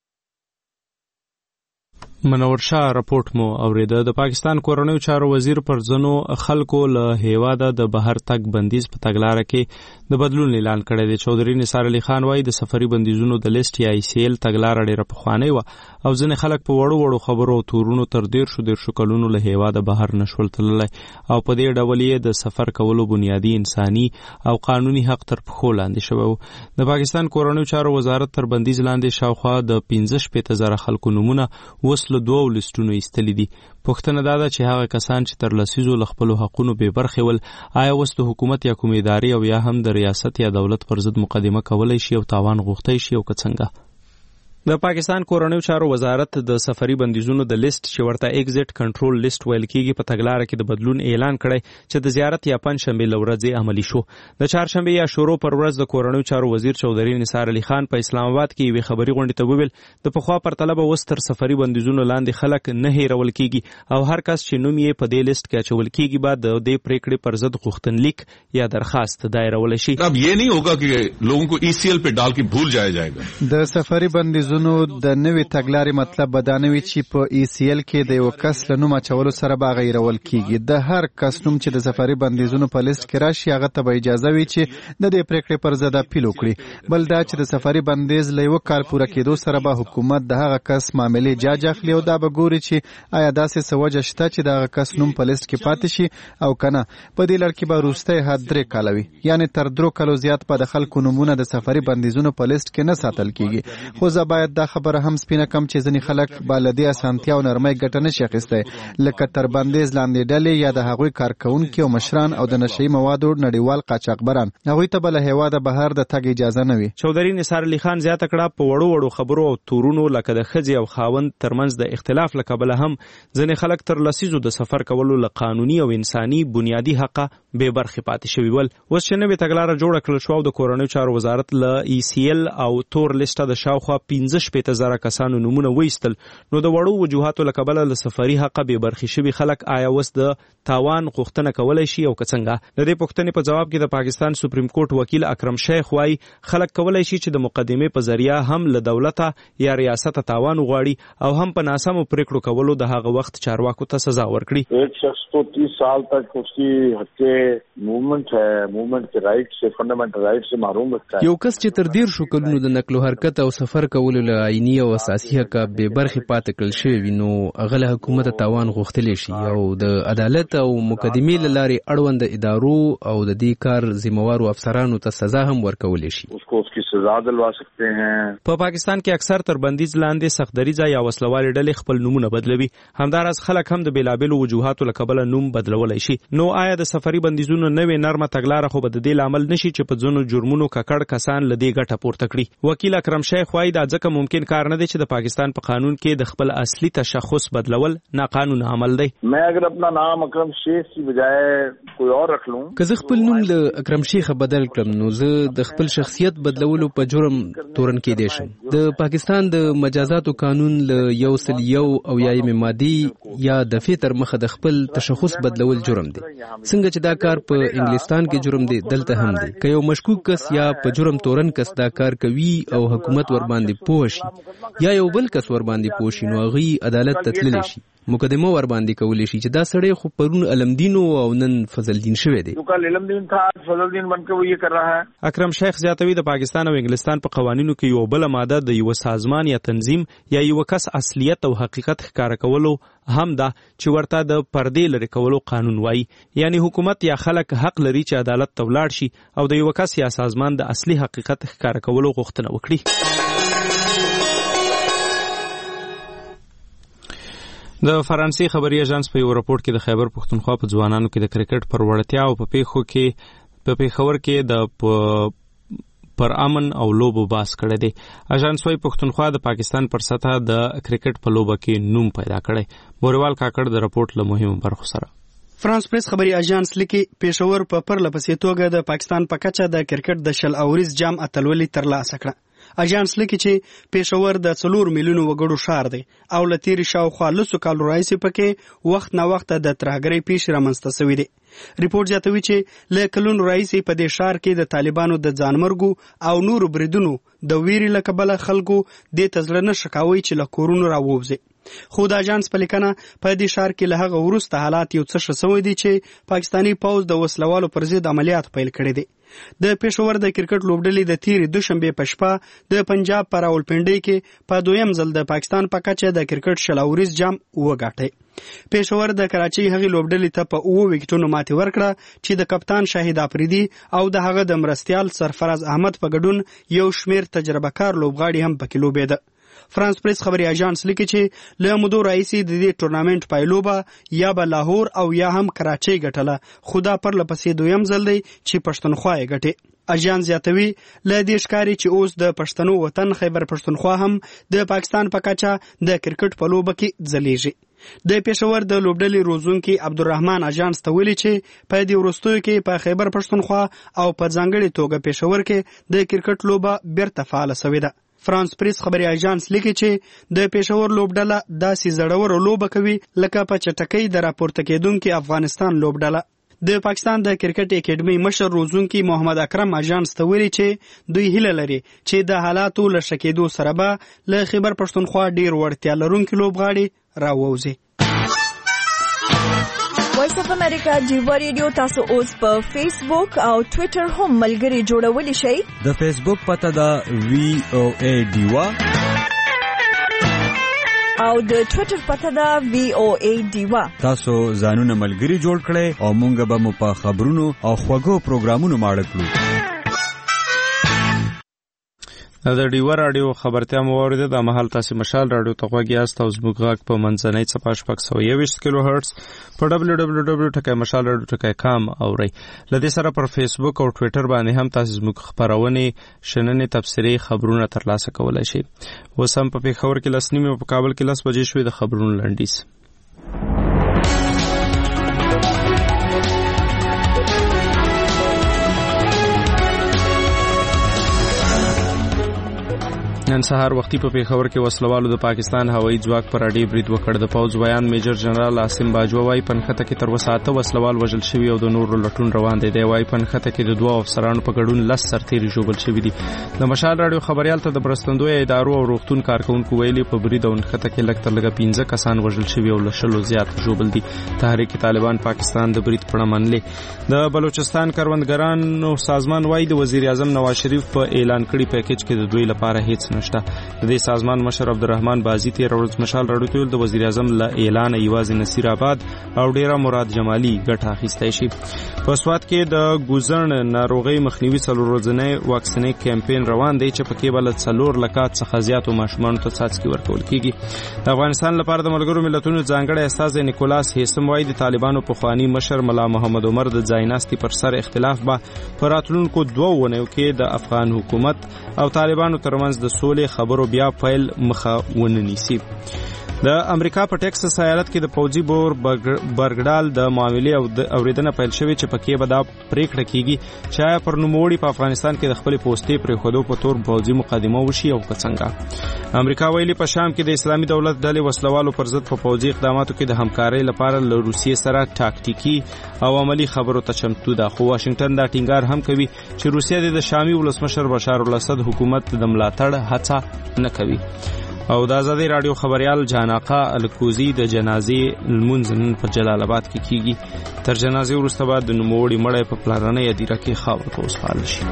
منور شاه رپورټ مو اوریده. د پاکستان کورنیو چارو وزیر پر ځنو خلکو له هیواده د بهر تګ بندیز په تګلارې کې د بدلون اعلان کړی دی. چودري نثار علي خان وايي د سفري بندیزونو د لیست یا ای سی ایل تګلارې ډېره پخوانۍ وه او ځینې خلک په وړو وړو خبرو او تورونو تر ډېر شو ډېر شو کلونو له هیواده بهر نشول تللی او په دې ډول یې د سفر کولو بنیادي انساني او قانوني حق تر پښو لاندې شوی و. د پاکستان کورنیو چارو وزارت تر بندیز لاندې شاوخوا د پنځه شپېته زره خلکو نومونه اوس له دوو لیستونو ایستلي دي. پوښتنه دا ده چې هغه کسان چې تر لسیزو له خپلو حقونو بې برخې ول آیا اوس د حکومت یا کومې ادارې او یا هم د ریاست یا دولت پر ضد مقدمه کولی شي او تاوان غوښتی شي او که څنګه؟ د پاکستان کورنیو چارو وزارت د سفري بندیزونو د لیست چې ورته ایگزیټ کنټرول لیست ویل کیږي په تګلارې کې د بدلون اعلان کړی چې د زیارت یا پنځشنبې له ورځې عملي شو. د چهارشنبې یا شروع پر ورځ د کورنیو چارو وزیر چودري نثار علي خان په اسلام آباد کې یوې خبري غونډې ته وویل د پخوا پرتله به اوس تر سفري بندیزونو لاندې خلک نه هیرول کیږي او هر کس چې نوم یې په دې لیست کې اچول کیږي باید د دې پریکړې پر ضد غوښتنلیک یا درخواست دایرولی شي. اب یہ نہیں ہوگا کہ لوگوں کو ای سی ایل پہ ڈال کے بھول جایا جائے گا. د سفري بندیزونو بندیزونو د نوې تګلارې مطلب بدانوي چې په ای سی ال کې د یو کس له نوم اچولو سره به غیرول کیږي. د هر کس نوم چې د سفري بندیزونو په لیست کې راشي هغه ته به اجازه وي چې د دې پریکړې پر ضد اپیل وکړي. بل دا چې د سفري بندیز له یو کال پوره کېدو سره به حکومت د هغه کس معاملې جاج اخلي او دا به ګوري چې آیا داسې څه وجه شته چې د هغه کس نوم په لیست کې پاتې شي او کنه. په دې لړ کې به وروستی حد درې کاله وي، یعنې تر درو کالو زیات به د خلکو نومونه د سفري بندیزونو په لیست کې نه ساتل کیږي. خو زه باید دا خبره هم سپینه کم چې ځینې خلک به له دې اسانتیا او نرمۍ ګټه نشي اخیستی، لکه تر بندیز لاندې ډلې یا د هغوی کارکوونکي او مشران او د نشهیي موادو نړیوال قاچاقبران. هغوی ته به له هېواده بهر د تګ اجازه نه وي. چودري نثار علي خان زیاته کړه په وړو وړو خبرو او تورونو لکه د ښځې او خاوند ترمنځ د اختلاف له کبله هم ځینې خلک تر لسیزو د سفر کولو له قانوني او انساني بنیادي حقه بې برخې پاتې شوي ول. اوس چې نوې تګلاره جوړه کړل شوه او د کورنیو چارو وزارت له ای سی ال او تور لیسټه د شاوخوا پنځه شپېته زره کسانو نومونه وایستل، نو د وړو وجوهاتو له کبله له سفري حقه بې برخې شوي خلک آیا اوس د تاوان غوښتنه کولی شي او که څنګه؟ د دې پوښتنې په جواب کې د پاکستان سپریم کورټ وکیل اکرم شیخ وایي خلک کولی شي چې د مقدمې په ذریعه هم له دولته یا ریاسته تاوان وغواړي او هم په ناسمو پریکړو کولو د هغه وخت چارواکو ته سزا ورکړي. ایک شخص تو تیس سال تک اس کی حق کے موومنٹ ہے موومنٹ کے رائٹ سے فنڈامنٹل رائٹ سے محروم رکھتا ہے. یو کس چې تر ډیر شو کلونو د نقل او حرکت او سفر کولو له آئینی او اساسي حق به برخې پاتې کړل شوی وي، نو هغه حکومت تاوان غوښتلی شي او د عدالت او مقدمې له لارې اړوند ادارو او د دې کار ذمہوارو افسرانو ته سزا هم ورکولی شي. اس کو اس کی سزا دلوا سکتے ہیں. په پاکستان کې اکثر تر بندیز لاندې سختدریځه یا وسلوالې ډلې خپل نومونه بدلوي. همداراز خلک هم د بیلابیلو وجوهاتو له کبله نوم بدلولی شي. نو آیا د سفري بندیزونو نوې نرمه تګلاره خو به د دې لامل نشي چې په ځینو جرمونو ککړ کسان له دې ګټه پورته کړي؟ وکیل اکرم شیخ وایي دا ځکه ممکن کار نه دی چې د پاکستان په قانون کې د خپل اصلي تشخص بدلول ناقانونه عمل دی. میں اگر اپنا نام اکرم شیخ کی بجائے کوئی اور رکھ لوں، که زه خپل نوم له اکرم شیخ بدل کړم نو زه د خپل شخصیت بدلولو په جرم تورن کېدی شم. د پاکستان د مجازاتو قانون له یو سل یو او یایم مادي یا دفعې تر مخه د خپل تشخص بدلول جرم دی. څنګه چې دا کار په انګلستان کې جرم دی، دلته هم دی. که یو مشکوک کس یا په جرم تورن کس دا کار کوي او حکومت ور باندې پوه شي یا یو بل کس ور باندې پوه شي، نو هغوی عدالت ته تللی شي، مقدمه ور باندې کولی شي چې دا سړی خو پرون علمدین او نن فضلدین شوی دی. علمدین تھا فضلدین بن کے وہ یہ کر رہا ہے. اکرم شیخ زیاتوي د پاکستان او انګلستان په قوانینو کې یو بل ماده د یو سازمان یا تنظیم یا یو کس اصلیت او حقیقت ښکاره کولو هم دا چې ورته د پردې لري کولو قانون وایي. یعنی حکومت یا خلک حق لري چې عدالت ته ولاړ شي او د یو کس یا سازمان د اصلي حقیقت ښکاره کولو غوښتنه وکړي. د فرانسې خبري اژانس په یو راپور کې د خیبر پښتونخوا په ځوانانو کې د کرکټ پر وړتیا او په پیښو کې په پیښور کې د پر امن او لوبو باس کړی دی. اژانس وايي پښتونخوا د پاکستان پر سطح د کرکټ په لوبه کې نوم پیدا کړی. بوریوال کاکړ د راپورټ له مهمو برخو سره. فرانس پریس خبري اژانس لیکي پېښور په پرله پسې توګه د پاکستان په کچه د کرکټ د شل اوریز جام اتلولي ترلاسه کړه. اژانس لیکي چې پېښور د څلور میلیونو وګړو ښار دی او له تېرې شاوخوا لسو کالو راهیسې پکې وخت نا وخته د ترهګرۍ پیښې رامنځته سوي دي. ریپورټ زیاتوي چې له کلونو راهیسې په دې ښار کې د طالبانو د ځانمرګو او نورو بریدونو د ویرې له کبله خلکو دې ته زړه نه ښه کوي چې له کورونو راووځي. خو د اژانس په لیکنه په دې ښار کې له هغه وروسته حالات یو څه ښه سوي دي چې پاکستاني پوځ د وسلوالو پر ضد عملیات پیل کړي دي. د پېښور د کرکټ لوبډلې د تیرې دوشنبې په شپه د پنجاب په راولپنډۍ کې په دویم ځل د پاکستان په کچه د کرکټ شل اوریز جام وګاټي. پېښور د کراچۍ هغې لوبډلې ته په اووه وکټونو ماتې ورکړه چې د کپتان شاهد افریدي او د هغه د مرستیال سرفراز احمد په ګډون یو شمیر تجربه کار لوبغاړي هم پکې لوبېده. فرانس پریس خبري اژانس لیکي چې له مودو راهیسې د دې ټورنامنټ پایلوبه یا به لاهور او یا هم کراچۍ ګټله، خو دا پرله پسې دویم ځل دی چې پښتونخوا یې ګټي. اژانس زیاتوي له دې ښکاري چې اوس د پښتنو وطن خیبر پښتونخوا هم د پاکستان په کچه د کرکټ په لوبه کې ځلیږي. د پېښور د لوبډلې روزونکي عبدالرحمن اژانس ته ویلي چې په دې وروستیو کې په خیبر پښتونخوا او په ځانګړې توګه پېښور کې د کرکټ لوبه بیرته فعاله سوې ده. فرانس پریس خبري اژانس لیکي چې د پېښور لوبډله داسې زړور لوبه کوي لکه په چټکۍ د راپورته کېدونکي افغانستان لوبډله. د پاکستان د کرکټ اکیډمي مشر روزونکي محمد اکرم اجان ستوري چې دوی هیله لري چې د حالاتو له شکېدو سره به له خیبر پښتونخوا ډیر وړتیا لرونکي لوبغاړي راووځي. وایس اف امریکا جیوا ریډیو تاسو اوس په فیسبوک او ټوئیټر هم ملګري جوړولی شئ. د فیسبوک پته ده وی او ای ډیوا او د ټوئیټر پته ده وی او ای ډیوا. تاسو ځانونه ملګري جوړ کړئ او مونږ به مو په خبرونو او خوږو پروګرامونو ماړه کړو. د ډیوا رادیو خبرتیا مو اوریده. د مهال تاسو مشال رادیو ته غوږی یاست او زموږ غږ په منځنۍ څپه شپږ سوه یوویشت کیلو هرتز په ډبلیو ډبلیو ډبلیو ټکی مشال رادیو ټکی کام اورئ. له دې سره پر فیسبوک او ټوئیټر باندې هم تاسو زموږ خبرونې شننې تبصرې خبرونه ترلاسه کولی شئ. اوس هم په پېښور کې لس نیمې او په کابل کې لس بجې شوې. د خبرونو لنډیز. نن سهار وختي په پېښور کې وسلوالو د پاکستان هوایي ځواک پر اډې برید وکړ. د پوځ بیان میجر جنرال عاصم باجوه وايي پنښته کې تر اوسه اته وسلوال وژل شوي او د نورو لټون روان دی. دی وايي پنښته کې د دوه افسرانو په ګډون لس سرتیري ژوبل شوي دي. د مشال راډیو خبریال ته د مرستندویه ادارو او روغتون کارکونکو ویلي په برید او نښته کې لږ تر لږه پنځه کسان وژل شوي او له شلو زیات ژوبل دي. تحریک طالبان پاکستان د برید پړه منلې. د بلوچستان کروندګرانو سازمان وايي د وزیر اعظم نواز شریف په اعلان کړي پیکیج کې د دوی لپاره هیڅ نشته. د دې سازمان مشر عبدالرحمن بازي تیر ورځ مشال راډیو ته د وزیر اعظم له اعلان یوازې نصیر آباد او ډیره مراد جمالي ګټه اخیستی شي. په سوات کې د ګوزړن ناروغۍ مخنیوي څلور ورځنی واکسینې کمپین روان دی چې پکې به له څلور لکات څخه زیاتو ماشومانو ته څاڅکي ورکول کیږي. د افغانستان لپاره د ملګرو ملتونو ځانګړی استازی نیکولاس هیسم وايي د طالبانو پخوانی مشر ملا محمد عمر د ځایناستي پر سر اختلاف به په راتلونکو دوو اونیو کې د افغان حکومت او طالبانو ترمنځ د سولې خبرو بیا پیل مخه ونه نیسي. د امریکا په ټیکساس ایالت کې د پوځي بور برګډال د معاملې او اوریدنه پیل شوې چې پکې به دا پریکړه کیږي چې آیا پر نوموړي په افغانستان کې د خپل پوستې پرېښودو په تور پوځي مقدمه وشي او که څنګه. امریکا ویلي په شام کې د اسلامي دولت ډلې وسلوالو پر ضد په پوځي اقداماتو کې د همکارۍ لپاره له روسیې سره ټاکټیکي او عملی خبرو ته چمتو ده. خو واشنگټن دا ټینګار هم کوي چې روسیه د شامي ولسمشر بشار الاسد حکومت د ملاتړ هڅه نه کوي. او د آزادۍ راډیو خبریال جاناقا الکوزي د جنازې لمونځ نن په جلال آباد کې کیږي. تر جنازې وروسته به د نوموړي مړی په پلارنۍ هدیره کې خاورو ته وسپارل شي.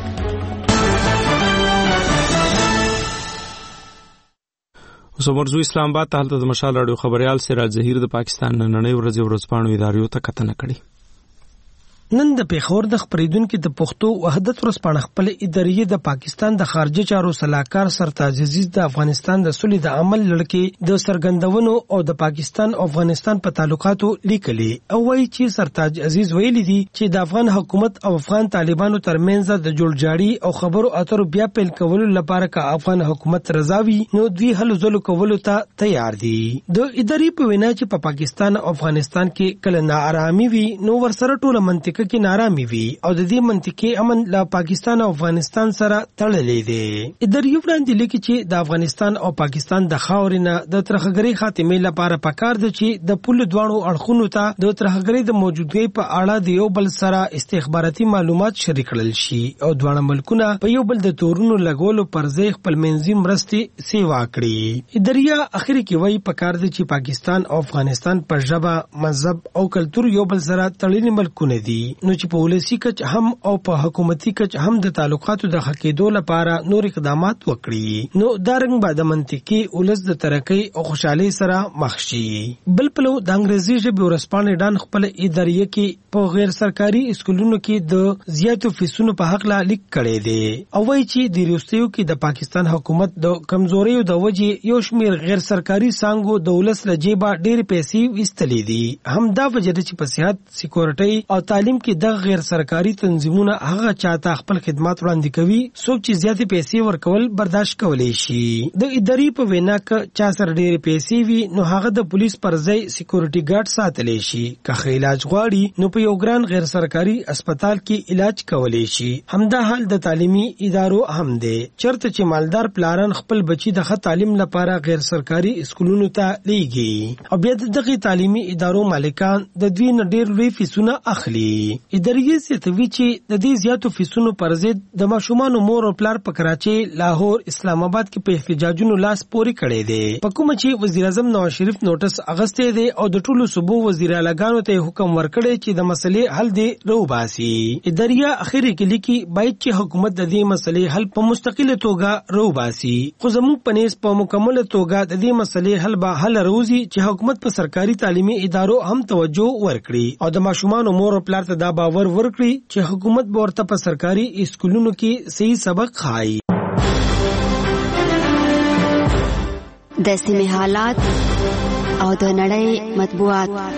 اوس مرزو اسلام آباد ته هلته د مشال راډیو خبریال سراج ظهیر د پاکستان نننۍ ورځې ورځپاڼو ادارو ته کتنه کړې. نن د پیښور د خبریدونکو د پښتو وحدت ورځپاڼه خپل ادارې د پاکستان د خارجه چارو صلاحکار سرتاج عزیز د افغانستان د سولې د عمل لړکې د سرګندونو او د پاکستان او افغانستان په تعلقاتو لیکلي او وایي چې سرتاج عزیز ویلي دي چې د افغان حکومت او افغان طالبانو ترمنځ د جوړجاړي او خبرو اترو بیا پیل کولو لپاره که افغان حکومت رضاوي نو دوی هلو ځلو کولو ته تیار دي. د ادارې په وینا چې په پاکستان او افغانستان کې کله ناارامي وي نو ورسره ټوله منطقه کې نارامي وي او د دې منطقي امن له پاکستان او افغانستان سره تړلې دي. ادارې وړاندې لیکي چې د افغانستان او پاکستان د خاورې نه د ترهګرۍ خاتمې لپاره پکار ده چې د پولو دواړو اړخونو ته د ترهګرۍ د موجودګۍ په اړه د یو بل سره استخباراتي معلومات شریک کړل شي او دواړه ملکونه په یو بل د تورونو لګولو پر ځای خپل منځي مرستې سیوا کړي. ادارې اخر کې وایي پکار ده چې پاکستان او افغانستان په ژبه، مذهب او کلتور یو بل سره تړلي ملکونه دي نو چې په ولسی کچ هم او په حکومتي کچ هم د تعلقاتو د حقیقتو لپاره نور اقدامات وکړي نو دا رنګ به د منطقي ولس د ترقۍ او خوشحالۍ سره مخ شي. بل پلو د انګریزي ژبې ورځپاڼې ډان خپل ادارې کې په غیر سرکاري اسکولونو کې د زیاتو فیسونو په حق لا لیک کړي دي او وایي چې د ریوستیو کې د پاکستان حکومت د کمزوریو د وجې یو شمیر غیر سرکاري څانګو د ولس له جیبه ډېرې پیسې ویستلې دي. هم دا وجه ده چې په صحت، سکیورټۍ او تعلیم تعلیم کې د غیر سرکاري تنظیمونه هغه چاته خپل خدمات وړاندې کوي څوک چې زیاتې پیسې ورکول برداشت کولی شي. د ادارې په وینا کې چا سره ډېرې پیسې وي نو هغه د پولیس پر ځای سکیورټي ګارد ساتلی شي. که علاج غواړي نو په یو ګران غیر سرکاري هسپتال کې علاج کولی شي. همدا حال د تعلیمي ادارو هم دی. چرته چې مالدار پلاران خپل بچي د ښه تعلیم لپاره غیر سرکاري اسکولونو ته لیږي او بیا د دغه تعلیمي ادارو مالکان د دوی نه ډېر لوی فیسونه اخلي. ادارې زیاتوي چې د دې زیاتو فیسونو پر ضد د ماشومانو مور او پلار په کراچۍ، لاهور، اسلام آباد کې په احتجاجونو لاس پورې کړی دی، په کومه چې وزیر اعظم نواز شریف نوټس اغستی دی او د ټولو صوبو وزیر اعلیګانو ته حکم ورکړی چې د مسلې حل دی روباسي. ادارې اخر کې لیکي باید چې حکومت د دې مسلې حل په مستقله توګه روباسي، خو زموږ په نس په مکمله توګه د دې مسلې حل به حل روزي چې حکومت په سرکاري تعلیمي ادارو هم توجه ورکړي او د ماشومان مور او پلار ته دا باور ورکړي چې حکومت به ورته په سرکاري اسکولونو کې صحیح سبق خایي. د سیمې حالات او د نړۍ مطبوعات.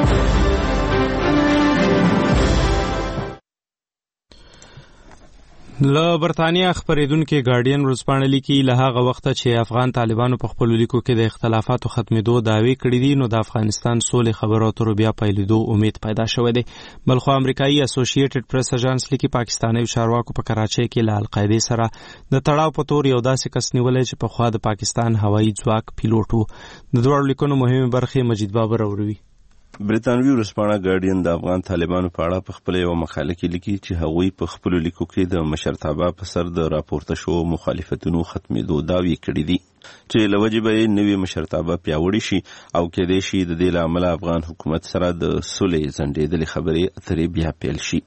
له برتانیا خبرېدونکي ګارډین ورځپاڼه لیکي له هغه وخته چې افغان طالبانو په خپلو لیکو کې د اختلافاتو ختمېدو دعوې کړې دي نو د افغانستان سولې خبرو اترو بیا پیلېدو امید پیدا شوی دی. بلخو امریکایي اسوسییټډ پریس اژانس لیکي پاکستاني چارواکو په کراچۍ کې له القاعدې سره د تړاو په تور یو داسې کس نیولی چې پخوا د پاکستان هوایي ځواک پیلوټ و. د دواړو لیکنو مهمې برخې مجید بابر اوروي. برتانوي ورځپاڼه ګارډین د افغان طالبانو په اړه په خپل یو مقاله کې لیکي چې هغوی په خپلو لیکو کې د مشرتابه په سر د راپورته شوو مخالفتونو ختمېدو دعوې کړې دي چې له وجې به یې نوې مشرتابه پیاوړې شي او کېدای شي د دې له امله افغان حکومت سره د سولې ځنډېدلې خبرې اترې بیا پیل شي.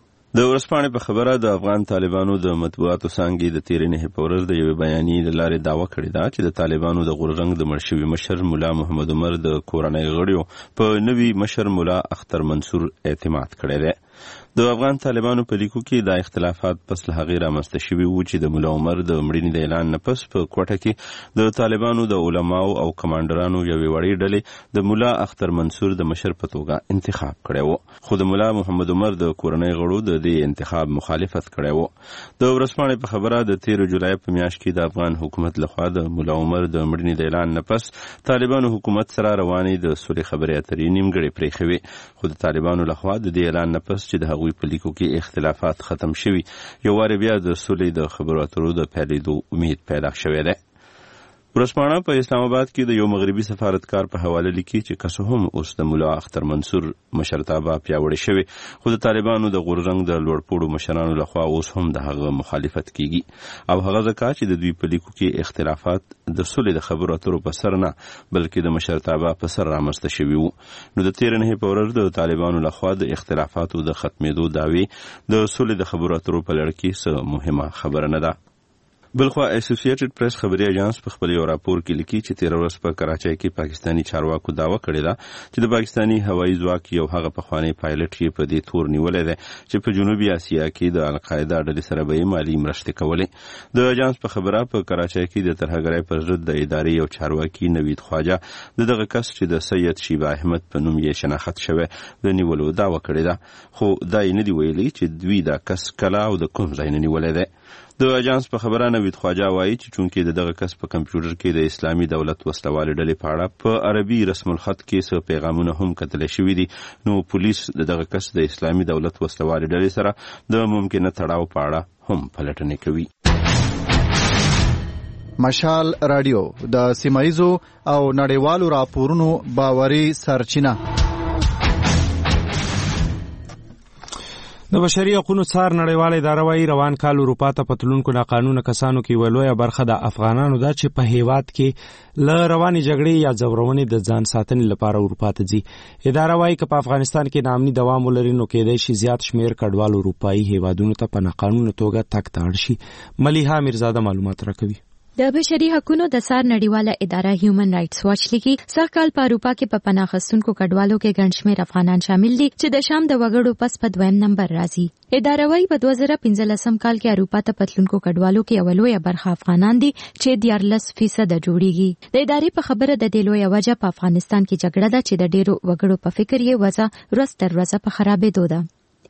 د ورځپاڼې په خبره د افغان طالبانو د مطبوعاتو څانګې د تېرې نهې په ورځ د یوې بیانیې له لارې دعوه کړې ده چې د طالبانو د غورځنګ د مړ شوي مشر ملا محمد عمر د کورنۍ غړیو په نوي مشر ملا اختر منصور اعتماد کړی دی. د افغان طالبانو په لیکو کې دا اختلافات پس له هغې رامنځته شوي وو چې د ملا عمر د مړینې د اعلان نه پس په کوټه کې د طالبانو د علماو او کمانډرانو یوې وړې ډلې د ملا اختر منصور د مشر په توګه انتخاب کړی و، خو د ملا محمد عمر د کورنۍ غړو د دې انتخاب مخالفت کړی و. د ورځپاڼې په خبره د تېرو جولای په میاشت کې د افغان حکومت لخوا د ملا عمر د مړینې د اعلان نه پس طالبانو حکومت سره روانې د سولې خبرې اترې نیمګړې پرېښوې، خو د طالبانو لخوا د دې اعلان نه پس چې د هغوی په لیکو کې اختلافات ختم شوي یو وارې بیا د سولې د خبرو اترو د پیلېدو امید پیدا شوی دی. ورځپاڼه په اسلام آباد کې د یو مغربي سفارتکار په حواله لیکي چې که څه هم اوس د ملا اختر منصور مشرتابه پیاوړې شوې خو د طالبانو د غورځنګ د لوړپوړو مشرانو لخوا اوس هم د هغه مخالفت کیږي او هغه ځکه چې د دوی په لیکو کې اختلافات د سولې د خبرو اترو په سر نه بلکې د مشرتابه په سر رامنځته شوي وو. نو د تېرې نهې په ورځ د طالبانو لخوا د اختلافاتو د ختمېدو دعوې د سولې د خبرو اترو په لړ کې څه مهمه خبره نه ده. بلخوا اسوسییټډ پریس خبري اژانس په خپل یو راپور کې لیکي چې تېره ورځ په کراچۍ کې پاکستاني چارواکو دعوه کړې ده چې د پاکستاني هوایي ځواک یو هغه پخوانی پایلټ یې په دې تور نیولی دی چې په جنوبي اسیا کې د القاعده ډلې سره به یې مالي مرستې کولې. د اژانس په خبره په کراچۍ کې د ترهګرۍ پر ضد د ادارې یو چارواکي نوید خواجه د دغه کس چې د سید شیبه احمد په نوم یې شناخت شوی د نیولو دعوه کړې ده، خو دا یې نه دي ویلي چې دوی دا کس کله او د کوم ځای نه نیولی دی. د اژانس په خبره نوید خواجه وایي چې چونکې د دغه کس په کمپیوټر کې د اسلامي دولت وسلوالې ډلې په اړه په عربي رسم الخط کې څه پیغامونه هم کتلی شوي دي، نو پولیس د دغه کس د اسلامي دولت وسلوالې ډلې سره د ممکنه تړاو په اړه هم پلټنې کوي. مشال رادیو د سیمایزو او نړیوالو راپورونو باوري سرچینه. د بشري حقوقو څار نړیواله اداره وايي روان کال اروپا ته په تلونکو ناقانونه کسانو کې یوه لویه برخه د افغانانو ده چې په هیواد کې له روانې جګړې یا ځورونې د ځان ساتنې لپاره اروپا ته ځي. اداره وايي که په افغانستان کې ناامني دوام ولري نو کېدای شي زیات شمېر کډوال اروپایي هیوادونو ته په ناقانونه توګه تګ ته اړ شي. ملیحه میرزاده معلومات راکوي. د بشري حقوقو د څار نړیواله اداره هیومن رائټس واچ لیکي سږ کال په اروپا کې په پناه اخیستونکو کډوالو کې ګڼ شمېر افغانان شامل دي چې د شام د وګړو پس په دویم نمبر راځي. اداره وايي په دوه زره پنځلسم کال کې اروپا ته په تلونکو کډوالو کې یوه لویه برخه افغانان دي چې دیارلس فیصده جوړیږي. د ادارې په خبره د دې لویه وجه په افغانستان کې جګړه ده چې د ډېرو وګړو په فکر یې وضع ورځ تر ورځه په خرابېدو ده.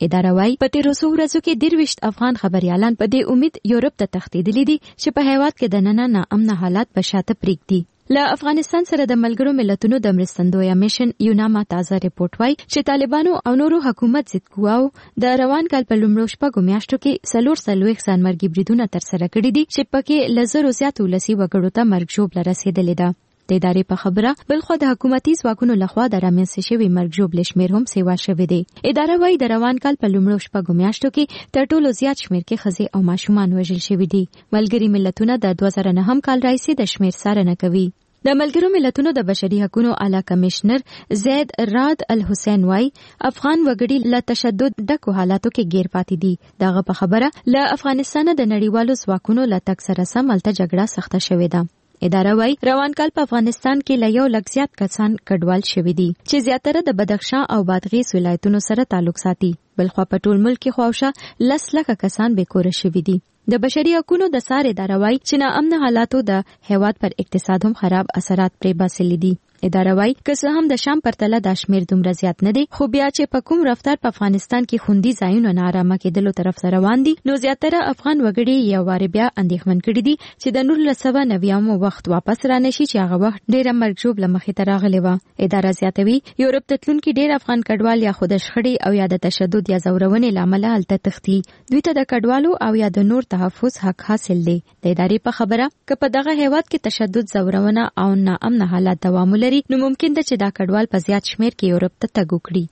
اداره وايي په تیرو څو ورځو کې درویشت افغان خبريالان په دې امید یورپ ته تښتېدلي دي چې په هیواد کې د نننه ناامنه حالات په شاته پرېږدي. له افغانستان سره د ملګرو ملتونو د مرستندویه میشن یوناما تازه ریپورت وايي چې طالبانو او نورو حکومت ضد قواو د روان کال په لومړیو شپږو میاشتو کې څلور څلوېښت ځانمرګي بریدونه ترسره کړي دي چې پکې له زرو زیاتو ولسي وګړو ته مرګ ژوبله رسېدلې ده. د ادارې په خبره بلخوا د حکومتي ځواکونو لخوا د رامنځته شوي مرګ ژوبلې شمېر هم سیوا شوی دی. اداره وايي د روان کال په لومړیو شپږو میاشتو کې تر ټولو زیات شمېر کې ښځې او ماشومان وژل شوي دي. ملګري ملتونه د دوه زره نهم کال راهیسې د شمېر څارنه کوي. د ملګرو ملتونو د بشري حقوقو اعلی کمشنر زید راد الحسین وايي افغان وګړي له تشدد ډکو حالاتو کې گیر پاتې دي. دغه په خبره له افغانستان د نړیوالو ځواکونو له تګ سره سم هلته جګړه سخته شوې ده. اداره وايي روان کال په افغانستان کې له یو لک زیات کسان کډوال شوي دي چې زیاتره د بدخشان او بادغیس ولایتونو سره تعلق ساتي. بلخوا په ټول ملک کې خواوشا لس لکه کسان بیکوره شوي دي. د بشري حقوقو د سار اداره وايي چې ناامنه حالاتو د هیواد پر اقتصاد هم خراب اثرات پرې باسلي دي. اداره وايي که څه هم د شام پرتله د شمیر دومره زیات نه دی خو بیا چې په کوم رفتار په افغانستان کې خوندي ځایونه نارامه کېدلو طرف ته روان دي نو زیاتره افغان وګړي یو واره بیا اندېښمن کړي دي چې د نولس سوه نویمو وخت واپس رانشي چې هغه وخت ډېره مرګ ژوبله مخې ته راغلې وه. اداره زیاتوي یورپ ته تلونکي ډېر افغان کډوال یا خو د شخړې او یا د تشدد یا ځورونې له امله هلته تښتي. دوی ته د کډوالو او یا د نور تحفظ حق حاصل دی. د ادارې په خبره که په دغه هیواد کې تشدد ځورونه او ناامنه حالات دوام ولري نو ممکن ده چې دا کډوال په زیات شمیر کې یورپ ته تګ وکړي.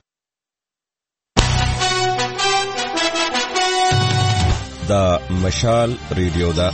دا مشال ریډیو ده.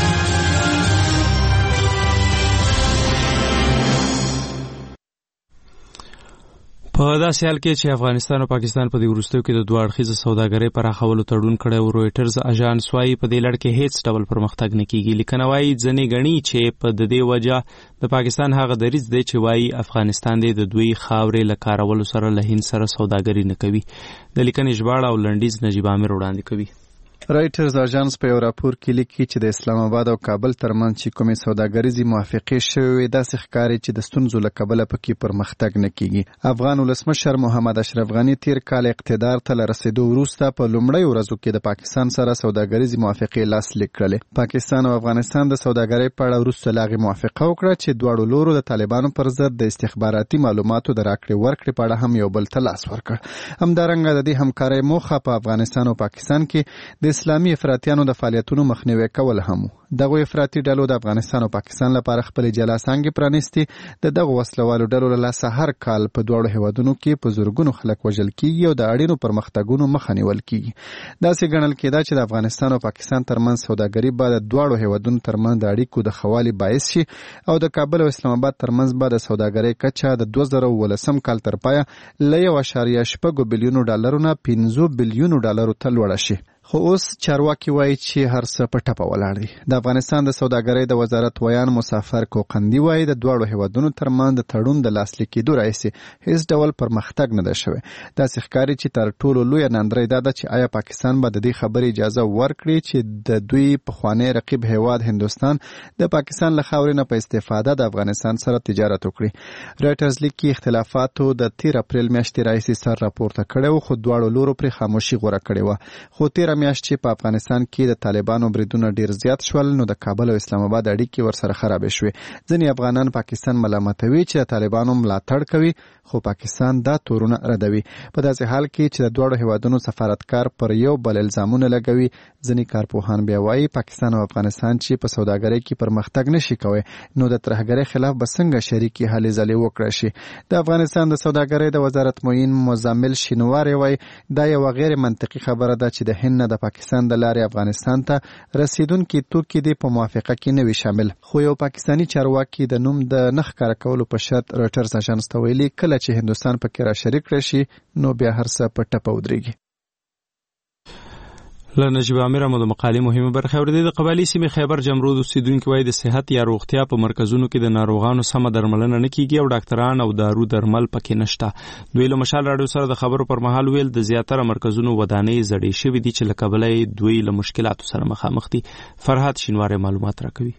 په داسې حال کې چې افغانستان او پاکستان په دې وروستیو کې د دوه اړخیزه سوداګرۍ پراخولو تړون کړی و رویټرز اژانس وايي په دې لړ کې هیڅ ډول پرمختګ نه کیږي. لیکنه وايي ځینې ګڼي چې په د دې وجه د پاکستان هغه دریځ دی چې وايي افغانستان د دوی خاورې له کارولو سره له هند سره سوداګري نه کوي. د لیکنې ژباړه او لنډیز نجیب عامر وړاندې کوي. رایټرز اژانس په یو راپور کې لیکي چې د اسلام آباد او کابل ترمنځ چې کومې سوداګریزې موافقې شوې داسې ښکاري چې د ستونزو له کبله پکې پرمختګ نه کیږي. افغان ولسمشر محمد اشرف غني تیر کال اقتدار ته له رسېدو وروسته په لومړیو ورځو کې د پاکستان سره سوداګریزې موافقې لاسلیک کړلې. پاکستان او افغانستان د سوداګرۍ په اړه وروسته له هغې موافقه وکړه چې دواړو لورو د طالبانو پر ضد د استخباراتي معلوماتو د راکړې ورکړې په اړه هم یو بل ته لاس ورکړ. همدارنګه د دې همکارۍ موخه په افغانستان او پاکستان کې د اسلامي افراطیانو د فعالیتونو مخنیوي کول هم. دغه افراطي ډلو د افغانستان او پاکستان لپاره خپل جلا څانګې پرانیستي. د دغه وسلوالو ډلو له لاسه هر کال په دواړو هیوادونو کې په زرګونو خلک وژل کیږي او د اړینو پرمختګونو مخه نیول کیږي. داسې ګڼل کېده چې د افغانستان او پاکستان ترمنځ سوداګري به د دواړو هیوادونو ترمنځ د اړیکو د ښه والي باعث شي او د کابل او اسلام آباد ترمنځ به د سوداګرۍ کچه د دوه زره اوولسم کال تر پایه له یو اعشاریه شپږ بیلیونو ډالرو نه پنځه بیلیونو ډالرو ته لوړه شي. خو اوس چارواکي وایي چې هر څه په ټپه ولاړ دي. د افغانستان د سوداګرۍ د وزارت ویان مسافر کوقندي وایي د دواړو هیوادونو ترمنځ د تړون د لاسلیک کېدو راهیسې هیڅ ډول پرمختګ نه ده شوی. داسې ښکاري چې تر ټولو لویه نندرۍ دا ده چې آیا پاکستان به د دې خبرې اجازه ورکړي چې د دوی پخوانی رقیب هیواد هندوستان د پاکستان له خاورې نه په استفاده د افغانستان سره تجارت وکړي. رایټرز لیکي اختلافاتو د تیر اپریل میاشتې راهیسې سر راپورته کړی و خو دواړو لورو پرې خاموشي غوره کړې وه. خو تیره میاشت چې په افغانستان کې د طالبانو بریدونه ډیر زیات شول نو د کابل او اسلام آباد اړیکې ورسره خرابې شوې. ځینې افغانان پاکستان ملامتوي چې د طالبانو ملاتړ کوي خو پاکستان دا تورونه ردوي. په داسې حال کې چې د دواړو هیوادونو سفارتکار پر یو بل الزامونه لګوي. ځینې کارپوهان بیا وایي پاکستان او افغانستان چې په سوداګرۍ کې پرمختګ نشي کوي نو د ترهګرۍ خلاف به څنګه شریکي هلې ځلې وکړی شي. د افغانستان د سوداګرۍ د وزارت معین مزمل شینواری وایي دا یو غیر منطقي خبره ده چې د هند نه د پاکستان د لارې افغانستان ته رسیدونکي توکي دې په موافقه کې نه وي شامل. خو یو پاکستاني چارواکي د نوم د نه ښکاره کولو په شرط رویټرز اژانس ته ویلي کله چې هندوستان پکې را شریک راشي نو بیا هر څه په ټپه ودرېږي. له نجیب عامر مو د مقالې مهمه برخه اوریدې. د قبایلي سیمې خیبر جمرود اوسیدونکي وایي د صحت یا روغتیا په مرکزونو کې د ناروغانو سمه درملنه نه کیږي او ډاکټران او دارو درمل پکې نشته. دوی له مشال راډیو سره د خبرو پر مهال ویل د زیاتره مرکزونو ودانۍ زړې شوي دي چې له کبله دوی له مشکلاتو سره مخامخ دي. فرحات شینواری معلومات راکوي.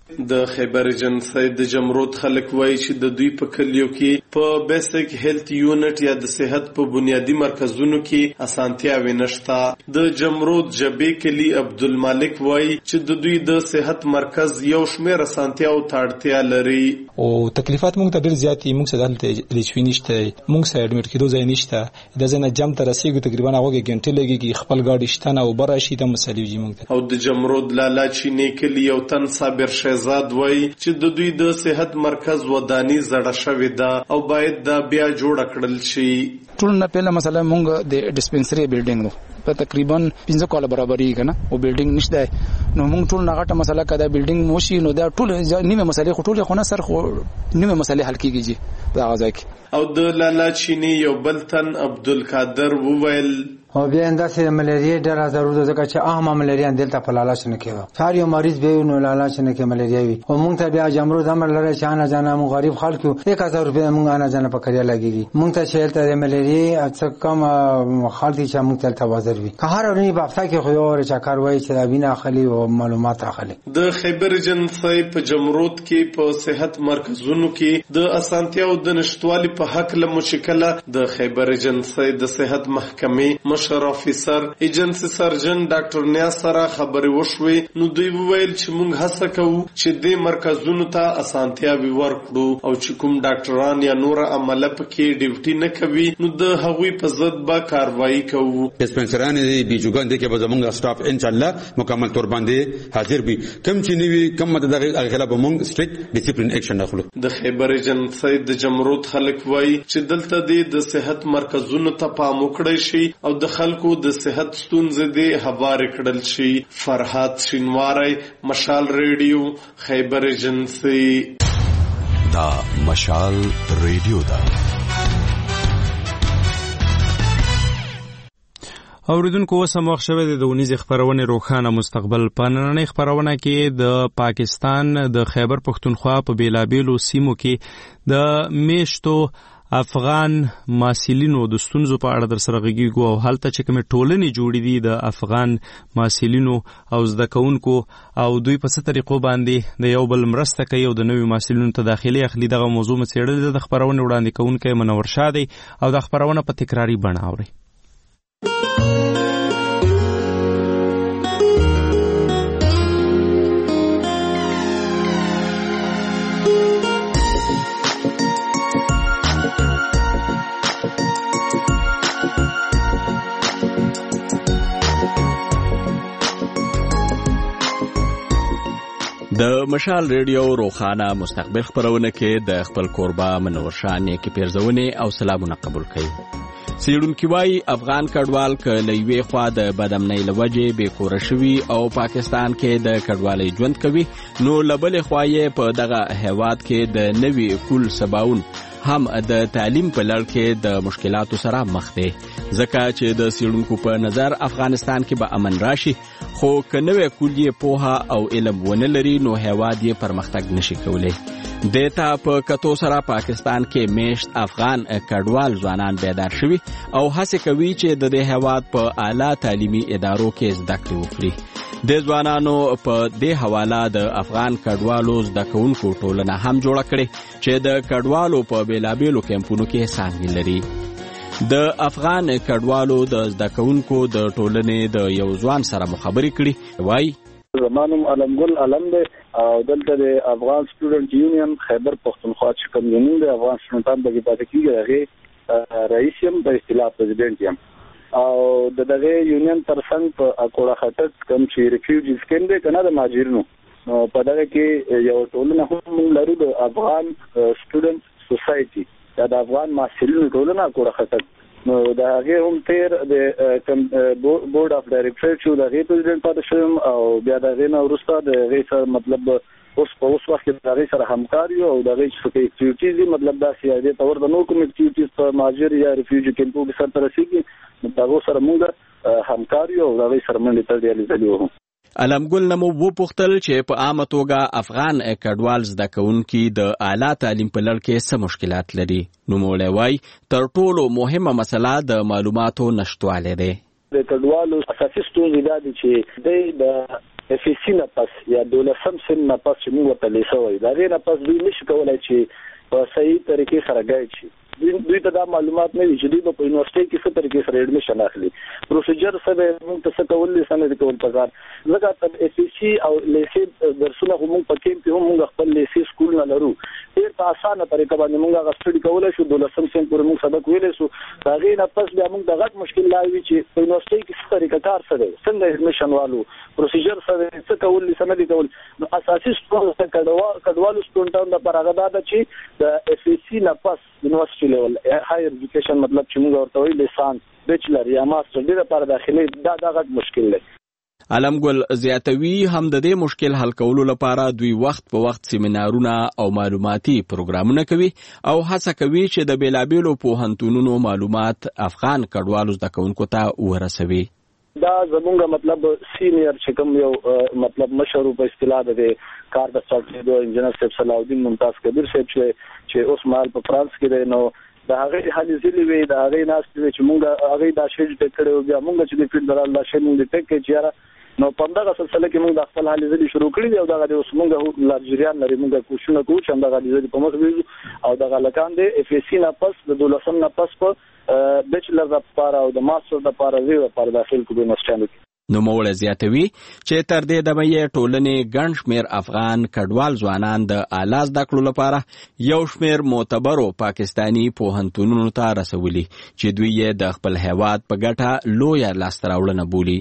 د خیبر جنسي د جمرود خلک وایي چې د دوی په کلیو کې په بیسیک هیلث یونټ یا د صحت په بنیادی مرکزونو کې اسانتیاوې نشته. د جمرود جبې کلی عبدالمالک وایي چې د دوی د صحت مرکز یو شمېر اسانتیاو ته اړتیا لري او تکلیفات موږ ته ډېر زیات دي. موږ سره دلته لیچوي نشته، موږ سره اډمیټ کېدو ځای نشته، د ځای نه جم ته رسېږو تقریبا هغه ګنټې لګېږي، خپل ګاډي شته نه او بره شي د مسلې وي موږ ته. او د جمرود لالا چینې کلی یو تن صابر شهزاد وایي چې د دوی د صحت مرکز ودانی زړه شوې ده او باید دا بیا جوړ کړل شي. ټول نه پهله مسله مونږ د ډیسپنسری بلډینګ نو په تقریبا پنځه کاله برابرۍ کنه او بلډینګ نشته نو مونږ ټول نغټه مسله کده بلډینګ موشي نو دا ټول نیمه مسلې خټول خو نه سر خو نیمه مسلې حل کیږي دا غځای. او د لالا چینی یو بل تن عبدالقادر وویل او بیا انداسې ملیریا ډېره ضرورت ده ځکه چې اهمه ملیریا دلته په لالاچ نه کېده، هر یو مریض به نو لالاچ نه کې ملیریا وي. او مونږ ته بیا جمرود امر لري چې انا جانا مونږ غریب خلک یو یک هزار روپۍ مونږ انا جانا په کړیا لګيږي. مونږ ته چې هلته ملیریا څه کم خلک چې مونږ ته توازر وي که هر اورنی په هفته کې خو یو ور چکر وایي چې دا وینه اخلي او معلومات اخلي. د خیبر جنسي په جمرود کې په صحت مرکزونو کې د اسانتیاو د نشټوالي په حق له مشکله د خیبر جنسي د صحت محکمې مشر افیسر ایجنسی سرجن ډاکټر نیاز سره خبرې وشوې نو دوی وویل چې موږ هڅه کوو چې د مرکزونو ته اسانتیاوي ورکړو او چې کوم ډاکټران یا نور عمله پکې ډیوټي نه کوي نو د هغوی په ضد به کاروایی کوو. ډیسپنسران دي بیجوګان دي کې به زموږ سټاف ان شاء الله مکمل تور باندې حاضر وي، کم چې نیوي کم مدد دغه خلاف موږ سټریکټ ډیسپلین اکشن اخلو. د خیبر جنسي د جمرود خلک وایي چې دلته د صحت مرکزونو ته پام وکړي شي او د خلکو د صحت ستونزې دې هوارې کړل شي. فرحات شینواری، مشال ریډیو، خیبر جنسي. دا مشال ریډیو دا اوریدونکو اوس هم وخت شوی د ونیزې خپرونې روښانه مستقبل. په نننۍ خپرونه کې د پاکستان د خیبر پښتونخوا په بیلابیلو سیمو کې د میشتو افغان محصلینو د ستونزو په اړه در سره غږیږو او هلته چې کومې ټولنې جوړې دي د افغان محصلینو او زده کوونکو او دوی په څه طریقو باندې د یو بل مرسته کوي او د نویو محصلینو ته داخلي اخلي. دغه موضوع مې څېړلې ده. د خپرونې وړاندې کوونکی منور شاه دی او دا خپرونه په تکراري بڼه اورئ. د مشال ریډیو روښانه مستقبل خبرونه کې د خپل کوربه منور شاه نیکی پیرزونې او سلامونه قبول کړي. څېړونکي وایي افغان کډوال که له یوې خوا د بدامنۍ له وجې بې کوره شوي او پاکستان کې د کډوالۍ ژوند کوي نو له بلې خوا یې په دغه هېواد کې د نوي کول سباون هم د تعلیم په لړ کې د مشکلاتو سره مخ دی ځکه چې د څېړونکو په نظر افغانستان کې به امن راشي خو که نوی کول یې پوهه او علم ونه لري نو هېواد یې پرمختګ نشي کولی. دیتا په کتو سره پاکستان کې میشت افغان کډوال ځوانان بیدار شوي او هڅې کوي چې د دې هېواد په اعلی تعلیمي ادارو کې زده کړې وکړي. د ځوانانو په دې حواله د افغان کډوالو زده کوونکو ټولنه هم جوړه کړې چې د کډوالو په بیلابیلو کیمپونو کې څانګې لري. د افغان کډوالو د زده کوونکو د ټولنې د یو ځوان سره مخابرې کړي. وایي زمانم علمګل علم دی او دلته د افغان سټوډنټ یونین خیبر پښتونخوا چې کوم یونین د افغان سټوډنټان بګی پاتې کیږي هغه رئیس یم د اصطلاح پرزیدنت یم او د دغه یونین ترڅنګ په اکوړه خټک کوم چې ریفیوجیز کیند کنه د ماجرینو په دغه کې یو ټولنه هم لرو د افغان سټوډنټ سوسایټي دا د افغان محصلینو ټولنه اکوړه خټک نو دا هغه هم تیر د بورډ اف ډایریکټر چې د هغه پرزیدنت پاتې شوم او بیا د هغه نو وروسته د هغه سره مطلب اوس په اوس وخت کې د هغه سره همکاري او د هغه څه اکټیویټیز مطلب دا سیاده تور د نو کوم اکټیویټیز په ماجر یا ریفیوجی کیمپو کې سره رسیدي نو دا سره موږ همکاري او د هغه سره منډه تر ریالیزوي وو. علمګل نمو وپوښتل چې په عامه توګه افغان کډوال زده کوونکي د اعلی تعلیم په لړ کې څه مشکلات لري. نوموړی وایي تر ټولو مهمه مسله د معلوماتو نشتوالی دی. د کډوالو اساسي ستونزې دا دي چې د اف ای سی نه پس یا دولسم سن نه پس چې موږ ته لیسه وایي دا غیر نه پس دوی نشي کولای چې په صحیح طریقې سره ګایډ شي. دوی ته دا معلومات نه وي چې دوی په یونیورسيټي کې څه طریقې سره اډمیشن اخلي. پروسیجر سره موږ ته څه کول دي سند کول پکار. لکه تر اف ای سی او لیسې درسونه موږ په کې په موږ خپل لیسې سکول نه لرو. ډېر په اسانه طریقه باندې موږ غوښتل کولای شو دولسم سن پورې موږ سبق ویلې شو. دا غي نه پس بیا موږ د غټ مشکل لا وی چې په یونیورسيټي کې څه طریقه کار سره څنګه اډمیشن والو پروسیجر سره څه کول دي سند کول. نو اساسي ستونزه کډوا کډوالو سټوډنټانو لپاره غدا ده چې د اف ای سی نه پس یونیورسيټي لیول هایر ایجوکیشن مطلب چې موږ ورته وایي لیسانس بیچلر یا ماستر دې لپاره داخلي دا دا غټ مشکل دی. علمګل زیاتوي هم د دې مشکل حل کولو لپاره دوی وخت په وخت سیمینارونه او معلوماتي پروګرامونه کوي او هڅه کوي چې د بیلابیلو پوهنتونونو معلومات افغان کډوالو زده کوونکو ته ورسوي. دا زمونږ مطلب سینیئر چې کوم یو مطلب مشهور په اصطلاح د کار د سافټویر انجینر صاحب صلاح الدین ممتاز کبیر صاحب چې اوس مال په فرانس کې دی نو دا هغه حالي زلي وي دا هغه ناس چې مونږ هغه دا شی ټیک کړو بیا مونږ چې د فیلډ الله شی مونږ ټیک کې چیرې نو په دغه سلسله کې مونږ د خپل حالي زلي شروع کړی دی او دا د اوس مونږ لارجریان لري مونږ کوشش کوو چې دا حالي زلي په مخ ویو او دا لکان دی اف ای سی نه پس د دولسم نه پس په بیچلر د لپاره او د ماستر د لپاره وی لپاره داخل کوو یونیورسيټي کې. نو موږ زیاتوي چې تر دې د مې ټولنې ګڼ شمیر افغان کډوال ځوانان د اعلی زده کړو لپاره یو شمیر معتبرو پاکستانی پوهنتونونو ته رسولي چې دوی یې د خپل هیواد په ګټه لویه لاسته راوړنه بولي.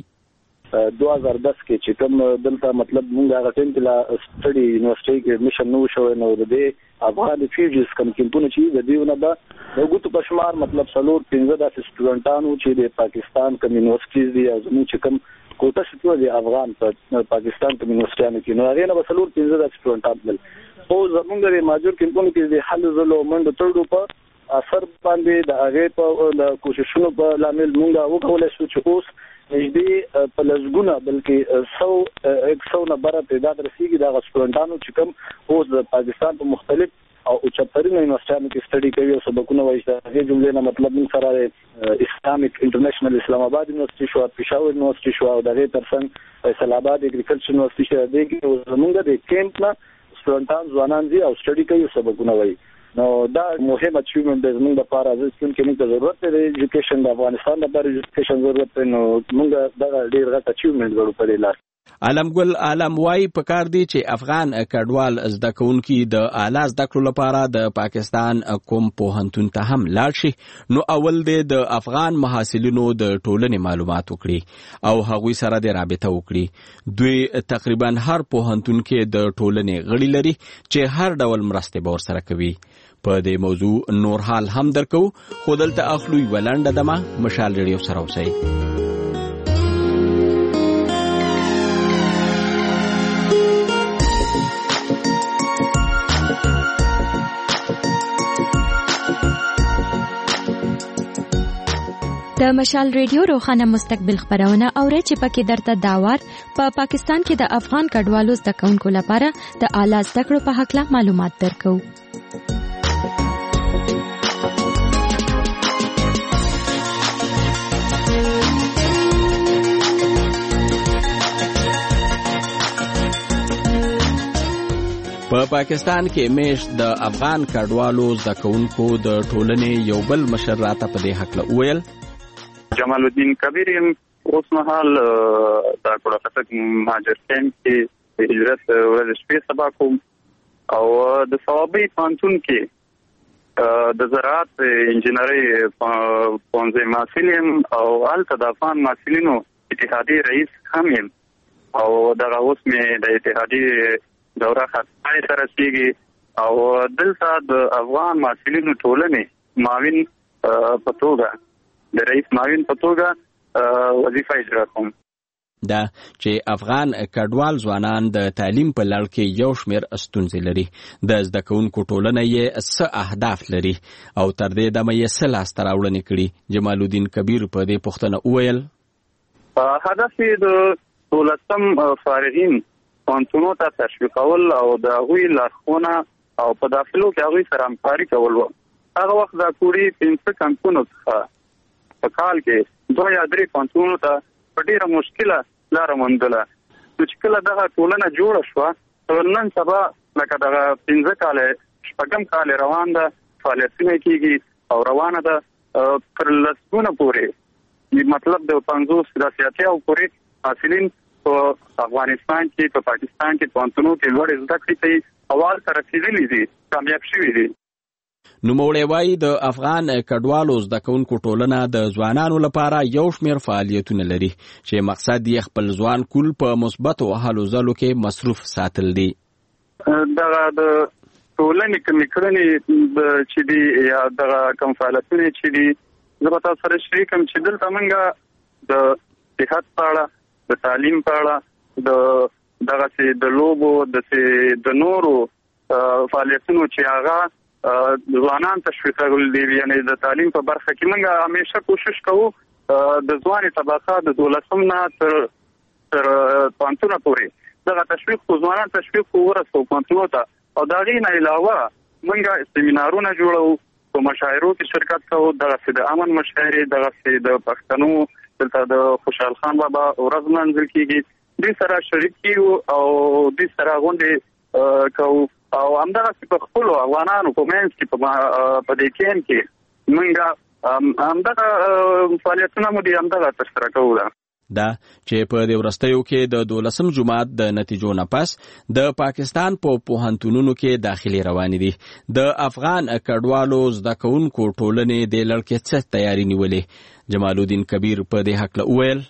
دوه هزار دس کې چې کوم دلته مطلب موږ هغه ټیم کې لا سټډي یونیورسيټي کې میشن نو شو نو د افغان ریفیوجیز کم کمپونه چې د دیونه به د ګوتو په شمار مطلب څلور پنځه د سټوډنټانو چې د پاکستان کم یونیورسيټیز دي او زموږ چې کوم کوټه شته د افغان په پاکستان کم یونیورسيټیانو کې نو هغه نه څلور پنځه د سټوډنټان بل او زموږ د ماجور کمپونه کې د حل زلو منډ تړو په اثر باندې د هغه په کوششونو په لامل مونږه وکولای شو چې اوس نږدې په لږونه بلکې سو یک سو نه بره تعداد رسیدي د سټوډنټانو چې کوم اوس د پاکستان په مختلف او چترین یونیورسيټیانو کې سټډي کوي او سبقونه وایي. دا جملې نه مطلب موږ سره اسلامیک انټرنیشنل اسلام آباد یونیورسيټي شو پېښور یونیورسيټي شو او دغه ترڅنګ فیصل آباد اګریکلچر یونیورسيټي شو د کې زمونږ د کیمپ نه سټوډنټان ځوانان دي او سټډي کوي او سبقونه وایي. نو دا مهمه اچیومنت د زمونږ لپاره د څنګه موږ ته ضرورت دی ایجوکیشن د افغانستان لپاره ایجوکیشن ضرورت دی نو موږ دا ډیر غټ اچیومنت غواړو په دې لار. علمګل عالم وايي په کار دی چې افغان کډوال زده کوونکي د اعلی زده کړو لپاره د پاکستان کوم پوهنتون ته هم لاړ شي نو اول دی د افغان محصلینو د ټولنې معلومات وکړي او هغوی سره د رابطه وکړي. دوی تقریبا هر پوهنتون کې د ټولنې غړي لري چې هر ډول مرسته به ورسره کوي. په دې موضوع نور حال هم درکو خو دلته اخلو ولنډه دمه مشال ریډیو سره اوسئ. د مشال ریډیو روخانه مستقبل خبرونه اوري چې پکې درته داوار په پا پاکستان کې د افغان کډوالو زده کوونکو لپاره د اعلی زده کړو په حق له معلومات درکو. په پاکستان کې میش د افغان کډوالو زده کوونکو د ټولنې یو بل مشر راته په دې حق له ویل. جمال الدین کبیر یم اوس مهال د کوټه مهاجر کیمپ کې هجرت ورځ شپې سبا کوم او د ثوابي پانتون کې د زراعت انجنیری پونځه محصلین او الته د افغان محصلینو اتحادیه رئیس هم یم او دغه اوس مې د اتحادیه دوره خاصه سره کیږي او دلته د افغان محصلینو ټولنې معاون په توګه د رئیس معاون په توګه وظیفه اجرا کوم. دا چې افغان کډوال ځوانان د تعلیم په لړ کې یو شمېر ستونزې لري. د زده کوونکو ټولنه یې څه اهداف لري او تر دې دمه یې څه لاسته راوړنې کړي. جمال الدین کبیر په دې پوښتنه وویل. هدف یې د دولسم فارغین پانتونو ته تشویقول او د هغوی لارښوونه او په داخلو کې هغوی سره همکاري کول و. هغه وخت د کوړي پنځه کمپونو څخه په کال کې دوه یا درې پانتونو ته په ډېره مشکله لاره موندله چې کله دغه ټولنه جوړه شوه نن سبا لکه دغه پنځه کاله شپږم کال روان ده فعالیتونه کیږي او روانه ده پر لسګونه پورې مطلب د پنځوس د سیاسي او پورې حاصلین په افغانستان کې په پاکستان کې پانتونو کې لوړ زده کړې کوي اول تر رسیدلې دي کامیاب شوي دي. نوموړی وایي د افغان کډوالو زده کوونکو ټولنه د ځوانانو لپاره یو شمېر فعالیتونه لري چې مقصد یې خپل ځوان کول په مثبتو هلو ځلو کې مصروف ساتل دي. دغه د ټولنې کومې کړنې چې دي یا دغه کوم فعالیتونه چې دي زه به تاسو سره شریکم چې دلته موږ د صحت په اړه د تعلیم په اړه د دغه سي د لوبو د سي د نورو فعالیتونو چې هغه ځوانان تشویقول دي یعنی د تعلیم په برخه کې موږ همیشه کوشش کوو د ځواني طبقه د دولسم نه تر تر پانتونه پورې دغه تشویق په ځوانان تشویق ورسو پانتونو ته او دا غي نه علاوه موږ سیمینارونه جوړو په مشاعرو کې شرکت کوو دغه د امن مشاعرې دغه د پښتنو دلته د خوشحال خان بابا ورځ منځل کېږي د سره شریک کیو او د سره غونډې کوو او همدغه په خپل افغانانو په منځ کې په دې کې کې موږ همدغه فعالیتونه مو دي همدغه ترسره کوو دا چې په دې ورستیو کې د دولسم جماعت د نتیجو نه پس د پاکستان په پوهنتونونو کې داخلي روان دي د افغان کډوالو زده کوونکو ټولنې د لړکې څه تیاری نیولې جمال الدین کبیر په دې حق له ویل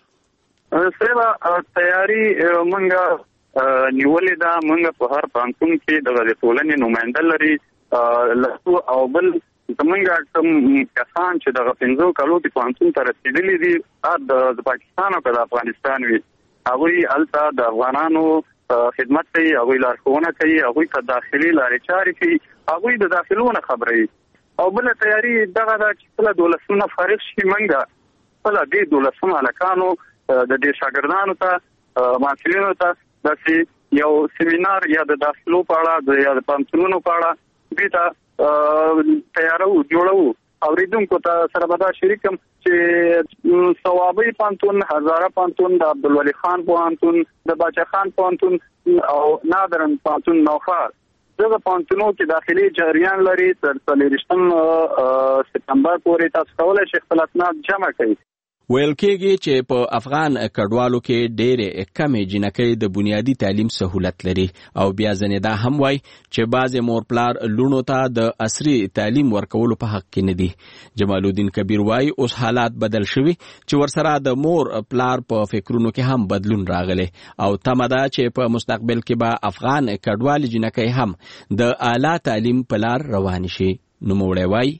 سره تیاری موږ نیولې دا موږ په هر پانتون کې د ټولنې نمائنده لري لاسو او بل زمونږ کوم کسان چې د پنځو کالو د پانتون ته رسیدلي دي د پاکستان او د افغانستان وي هغوی الته د افغانانو خدمت کوي هغوی لارښوونه کوي هغوی ته داخلي لارې چارې کوي هغوی د داخلونه خبري او بل تیاری دغه د خپل دولسونه فارغ شي موږ خپل د دولسونه هلکانو د دې شاګردانو ته محصلینو ته داسې یو سیمینار یا د داخلو په اړه د یا د پانتونونو په اړه دې ته تیارو جوړو اوریدونکو ته سره به دا شریکم چې ثوابي پانتون هزاره پانتون د عبدالولي خان پانتون د باچا خان پانتون او نادرن پانتون نوخار دغه پانتونو کې داخلي جریان لري تر څلورشتم سپتمبر پورې تاسو کولای شئ خپل اسناد جمع کړئ. ویل کېږي چې په افغان کډوالو کې ډېرې کمې جنکۍ د بنیادي تعلیم سهولت لري او بیا ځنې دا هم وایي چې بعضې مور پلار لوڼو ته د عصري تعلیم ورکولو په حق کې نه دي. جمال الدین کبیر وایي اوس حالات بدل شوي چې ورسره د مور پلار په فکرونو کې هم بدلون راغلی او تمه ده چې په مستقبل کې به افغان کډوالې جنکۍ هم د اعلی تعلیم په لار روانې شي. نوموړی وایي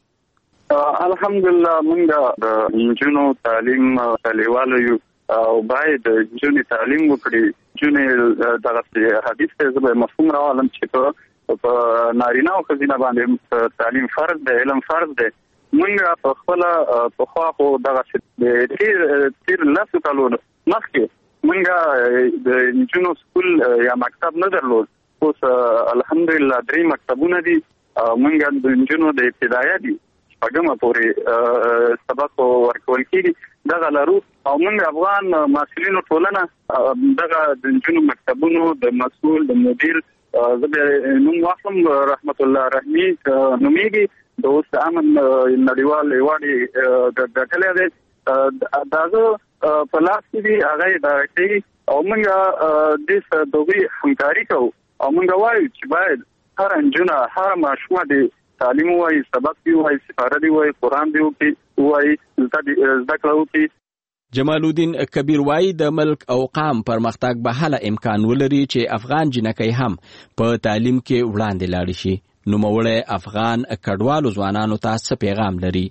الحمدلله موږ د نجونو تعلیم لیواله یو او باید نجونې تعلیم وکړي. نجونې دغه حدیث ته زه مفهوم راولم چې په نارینه او ښځینه باندې تعلیم فرض دی علم فرض دی. موږ په خپله پخوا خو دغه د تېر لسو کالو مخکې موږ د نجونو سکول یا مکتب نه درلود. اوس الحمدلله درې مکتبونه دي. موږ د نجونو د ابتدایه دي پګمه پورې سبق ورکول کېږي دغه لرو او موږ افغان محصلینو ټولنه دغه د نجونو مکتبونو د مسؤل د مدیر زه به نوم واخلم رحمت الله رحمي نومیږي د اوس امن نړیوال ایوارډ ګټلی دی دغه په لاس کې دي هغه اداره کوي او موږ د دوی همکاري کوو او موږ وایو چې باید هر نجونه هر ماشومه دي تعلیم وای سبق دی وای سپاره دی وای قرآن دی وای زده کړه وکړي. جمال الدین کبیر وایي د ملک او قام پرمختګ به هله امکان ولري چې افغان جنکۍ هم په تعلیم کې وړاندې لاړ شي. نوموړی افغان کډوالو ځوانانو ته څه پیغام لري؟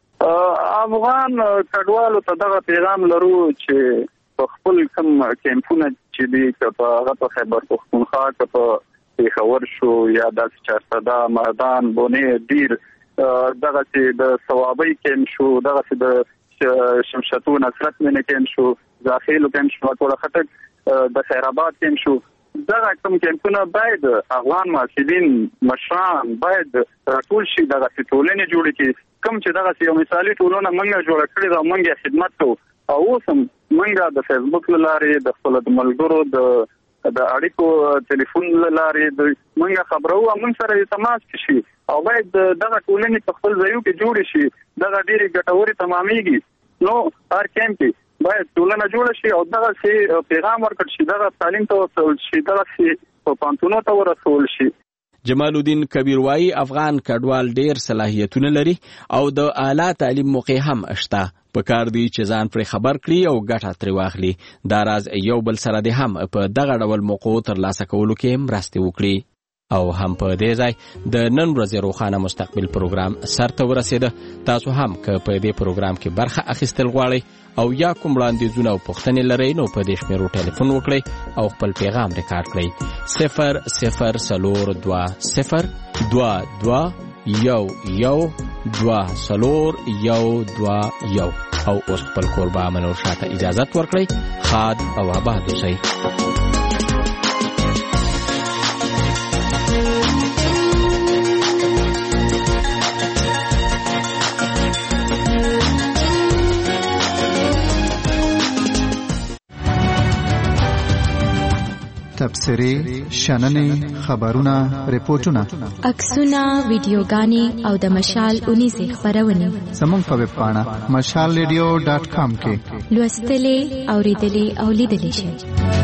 افغان کډوالو ته دغه پیغام لرو چې په خپل کوم کیمپونه چې دي که په هغه په خیبر پښتونخوا که په پیښور شو یا داسې چارسده مردان بونې دیر دغسې د ثوابۍ کیمپ شو دغسې د شمشتو نصرت مینې کیمپ شو زاخیلو کیمپ شو ټوله خټک د خیرآباد کیمپ شو دغه کوم کیمپونه باید افغان محصلین مشران باید راټول شي دغسې ټولنې جوړې کړي کوم چې دغسې یو مثالي ټولنه موږ جوړه کړې ده او موږ یې خدمت کوو او اوس هم منګه د فیسبوک لارې د خپل ملګرو د د اړیکو ټلیفون لارې د منګه خبرو موږ سره تماس شي او باید دغه ټولنې په خپل ځایو کې جوړ شي دغه ډېری ګټوري تمامېږي نو هر کمپي باید ټولنه جوړ شي او دغه سي پیغام ورکړ شي دغه تعلیم ته ورسول شي دغه سي په پانتونو ته ورسول شي. جمال الدین کبیر وايي افغان کډوال ډېر صلاحیتونه لري او د اعلی تعلیم موقع هم شته په کار دی چې ځان پر خبر کړي او ګټه ترې واخلي دا راز یو بل سره د هم په دغه ډول موقع تر لاسه کولو کې مرسته وکړي او هم په دې ځای د نن ورځې روښانه مستقبل پروګرام سرته ورسېده. تاسو هم که په دې پروګرام کې برخه اخیستل غواړئ او یا کوم وړاندیزونه او پوښتنې لرئ نو په دې شمیرو ټلیفون وکړئ او خپل پیغام ریکارډ کړئ صفر صفر څلور دوه صفر دوه دوه یو یو دوه څلور یو دوه یو او اوس خپل کوربه منور شاته اجازت ورکړئ. ښاد او آباد اوسئ. تبصرې، شننې، خبرونه، ریپورتونه، عکسونه، ویډیوګانې او د مشال اونیزې خبرونه زموږ په ویب پاڼه مشال ریډیو ډاټ کام کې لوستلې، اوریدلې او لیدلې شئ.